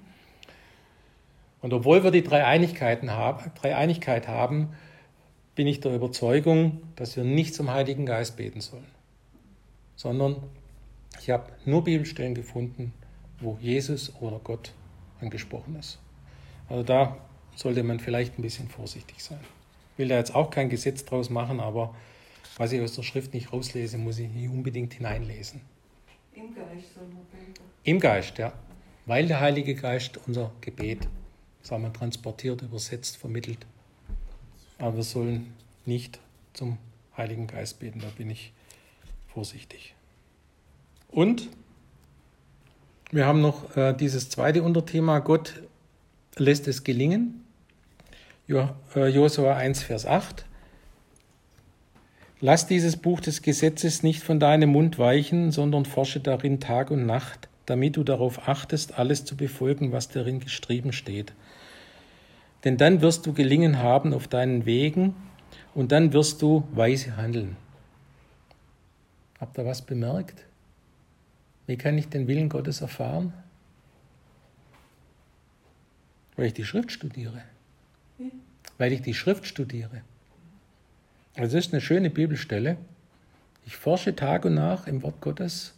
Und obwohl wir die Dreieinigkeit haben, bin ich der Überzeugung, dass wir nicht zum Heiligen Geist beten sollen, sondern ich habe nur Bibelstellen gefunden, wo Jesus oder Gott angesprochen ist. Also da sollte man vielleicht ein bisschen vorsichtig sein. Ich will da jetzt auch kein Gesetz draus machen, aber was ich aus der Schrift nicht rauslese, muss ich nicht unbedingt hineinlesen. Im Geist soll man beten. Im Geist, ja. Weil der Heilige Geist unser Gebet, sagen wir, transportiert, übersetzt, vermittelt. Aber wir sollen nicht zum Heiligen Geist beten, da bin ich vorsichtig. Und wir haben noch dieses zweite Unterthema, Gott lässt es gelingen. Josua 1, Vers 8. Lass dieses Buch des Gesetzes nicht von deinem Mund weichen, sondern forsche darin Tag und Nacht, damit du darauf achtest, alles zu befolgen, was darin geschrieben steht. Denn dann wirst du gelingen haben auf deinen Wegen und dann wirst du weise handeln. Habt ihr was bemerkt? Wie kann ich den Willen Gottes erfahren? Weil ich die Schrift studiere. Weil ich die Schrift studiere. Also das ist eine schöne Bibelstelle. Ich forsche Tag und Nacht im Wort Gottes.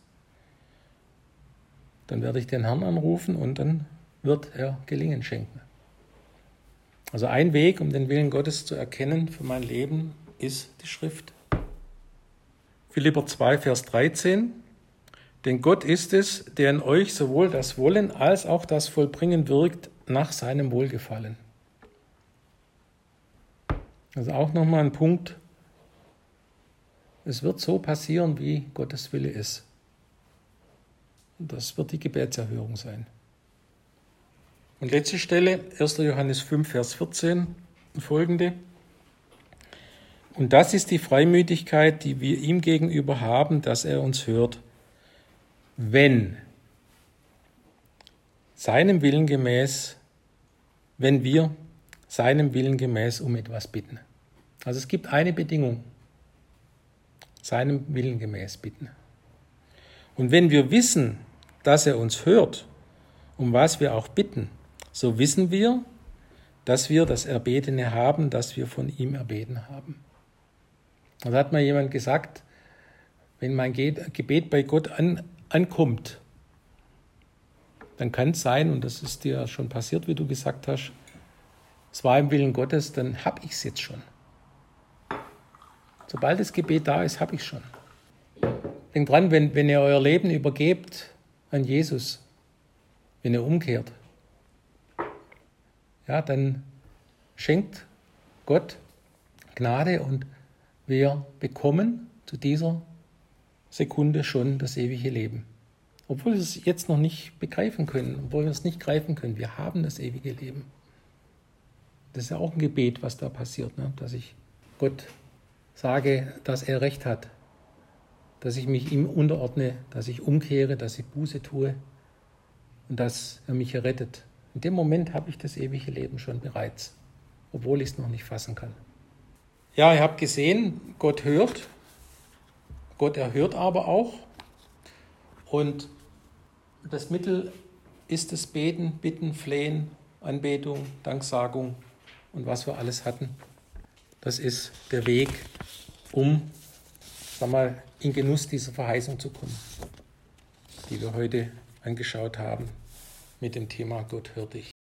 Dann werde ich den Herrn anrufen und dann wird er Gelingen schenken. Also ein Weg, um den Willen Gottes zu erkennen für mein Leben, ist die Schrift. Philipper 2, Vers 13. Denn Gott ist es, der in euch sowohl das Wollen als auch das Vollbringen wirkt nach seinem Wohlgefallen. Also auch nochmal ein Punkt. Es wird so passieren, wie Gottes Wille ist. Und das wird die Gebetserhörung sein. Und letzte Stelle, 1. Johannes 5, Vers 14 und folgende. Und das ist die Freimütigkeit, die wir ihm gegenüber haben, dass er uns hört, wenn wir seinem Willen gemäß um etwas bitten. Also es gibt eine Bedingung, seinem Willen gemäß bitten. Und wenn wir wissen, dass er uns hört, um was wir auch bitten, so wissen wir, dass wir das Erbetene haben, das wir von ihm erbeten haben. Da hat mal jemand gesagt, wenn mein Gebet bei Gott ankommt, dann kann es sein, und das ist dir schon passiert, wie du gesagt hast, es war im Willen Gottes, dann habe ich es jetzt schon. Sobald das Gebet da ist, habe ich es schon. Denkt dran, wenn ihr euer Leben übergebt an Jesus, wenn er umkehrt, ja, dann schenkt Gott Gnade und wir bekommen zu dieser Sekunde schon das ewige Leben. Obwohl wir es jetzt noch nicht begreifen können, obwohl wir es nicht greifen können, wir haben das ewige Leben. Das ist ja auch ein Gebet, was da passiert, ne? Dass ich Gott sage, dass er Recht hat, dass ich mich ihm unterordne, dass ich umkehre, dass ich Buße tue und dass er mich errettet. In dem Moment habe ich das ewige Leben schon bereits, obwohl ich es noch nicht fassen kann. Ja, ihr habt gesehen, Gott hört, Gott erhört aber auch. Und das Mittel ist das Beten, Bitten, Flehen, Anbetung, Danksagung und was wir alles hatten. Das ist der Weg, um, in Genuss dieser Verheißung zu kommen, die wir heute angeschaut haben mit dem Thema Gott hört dich.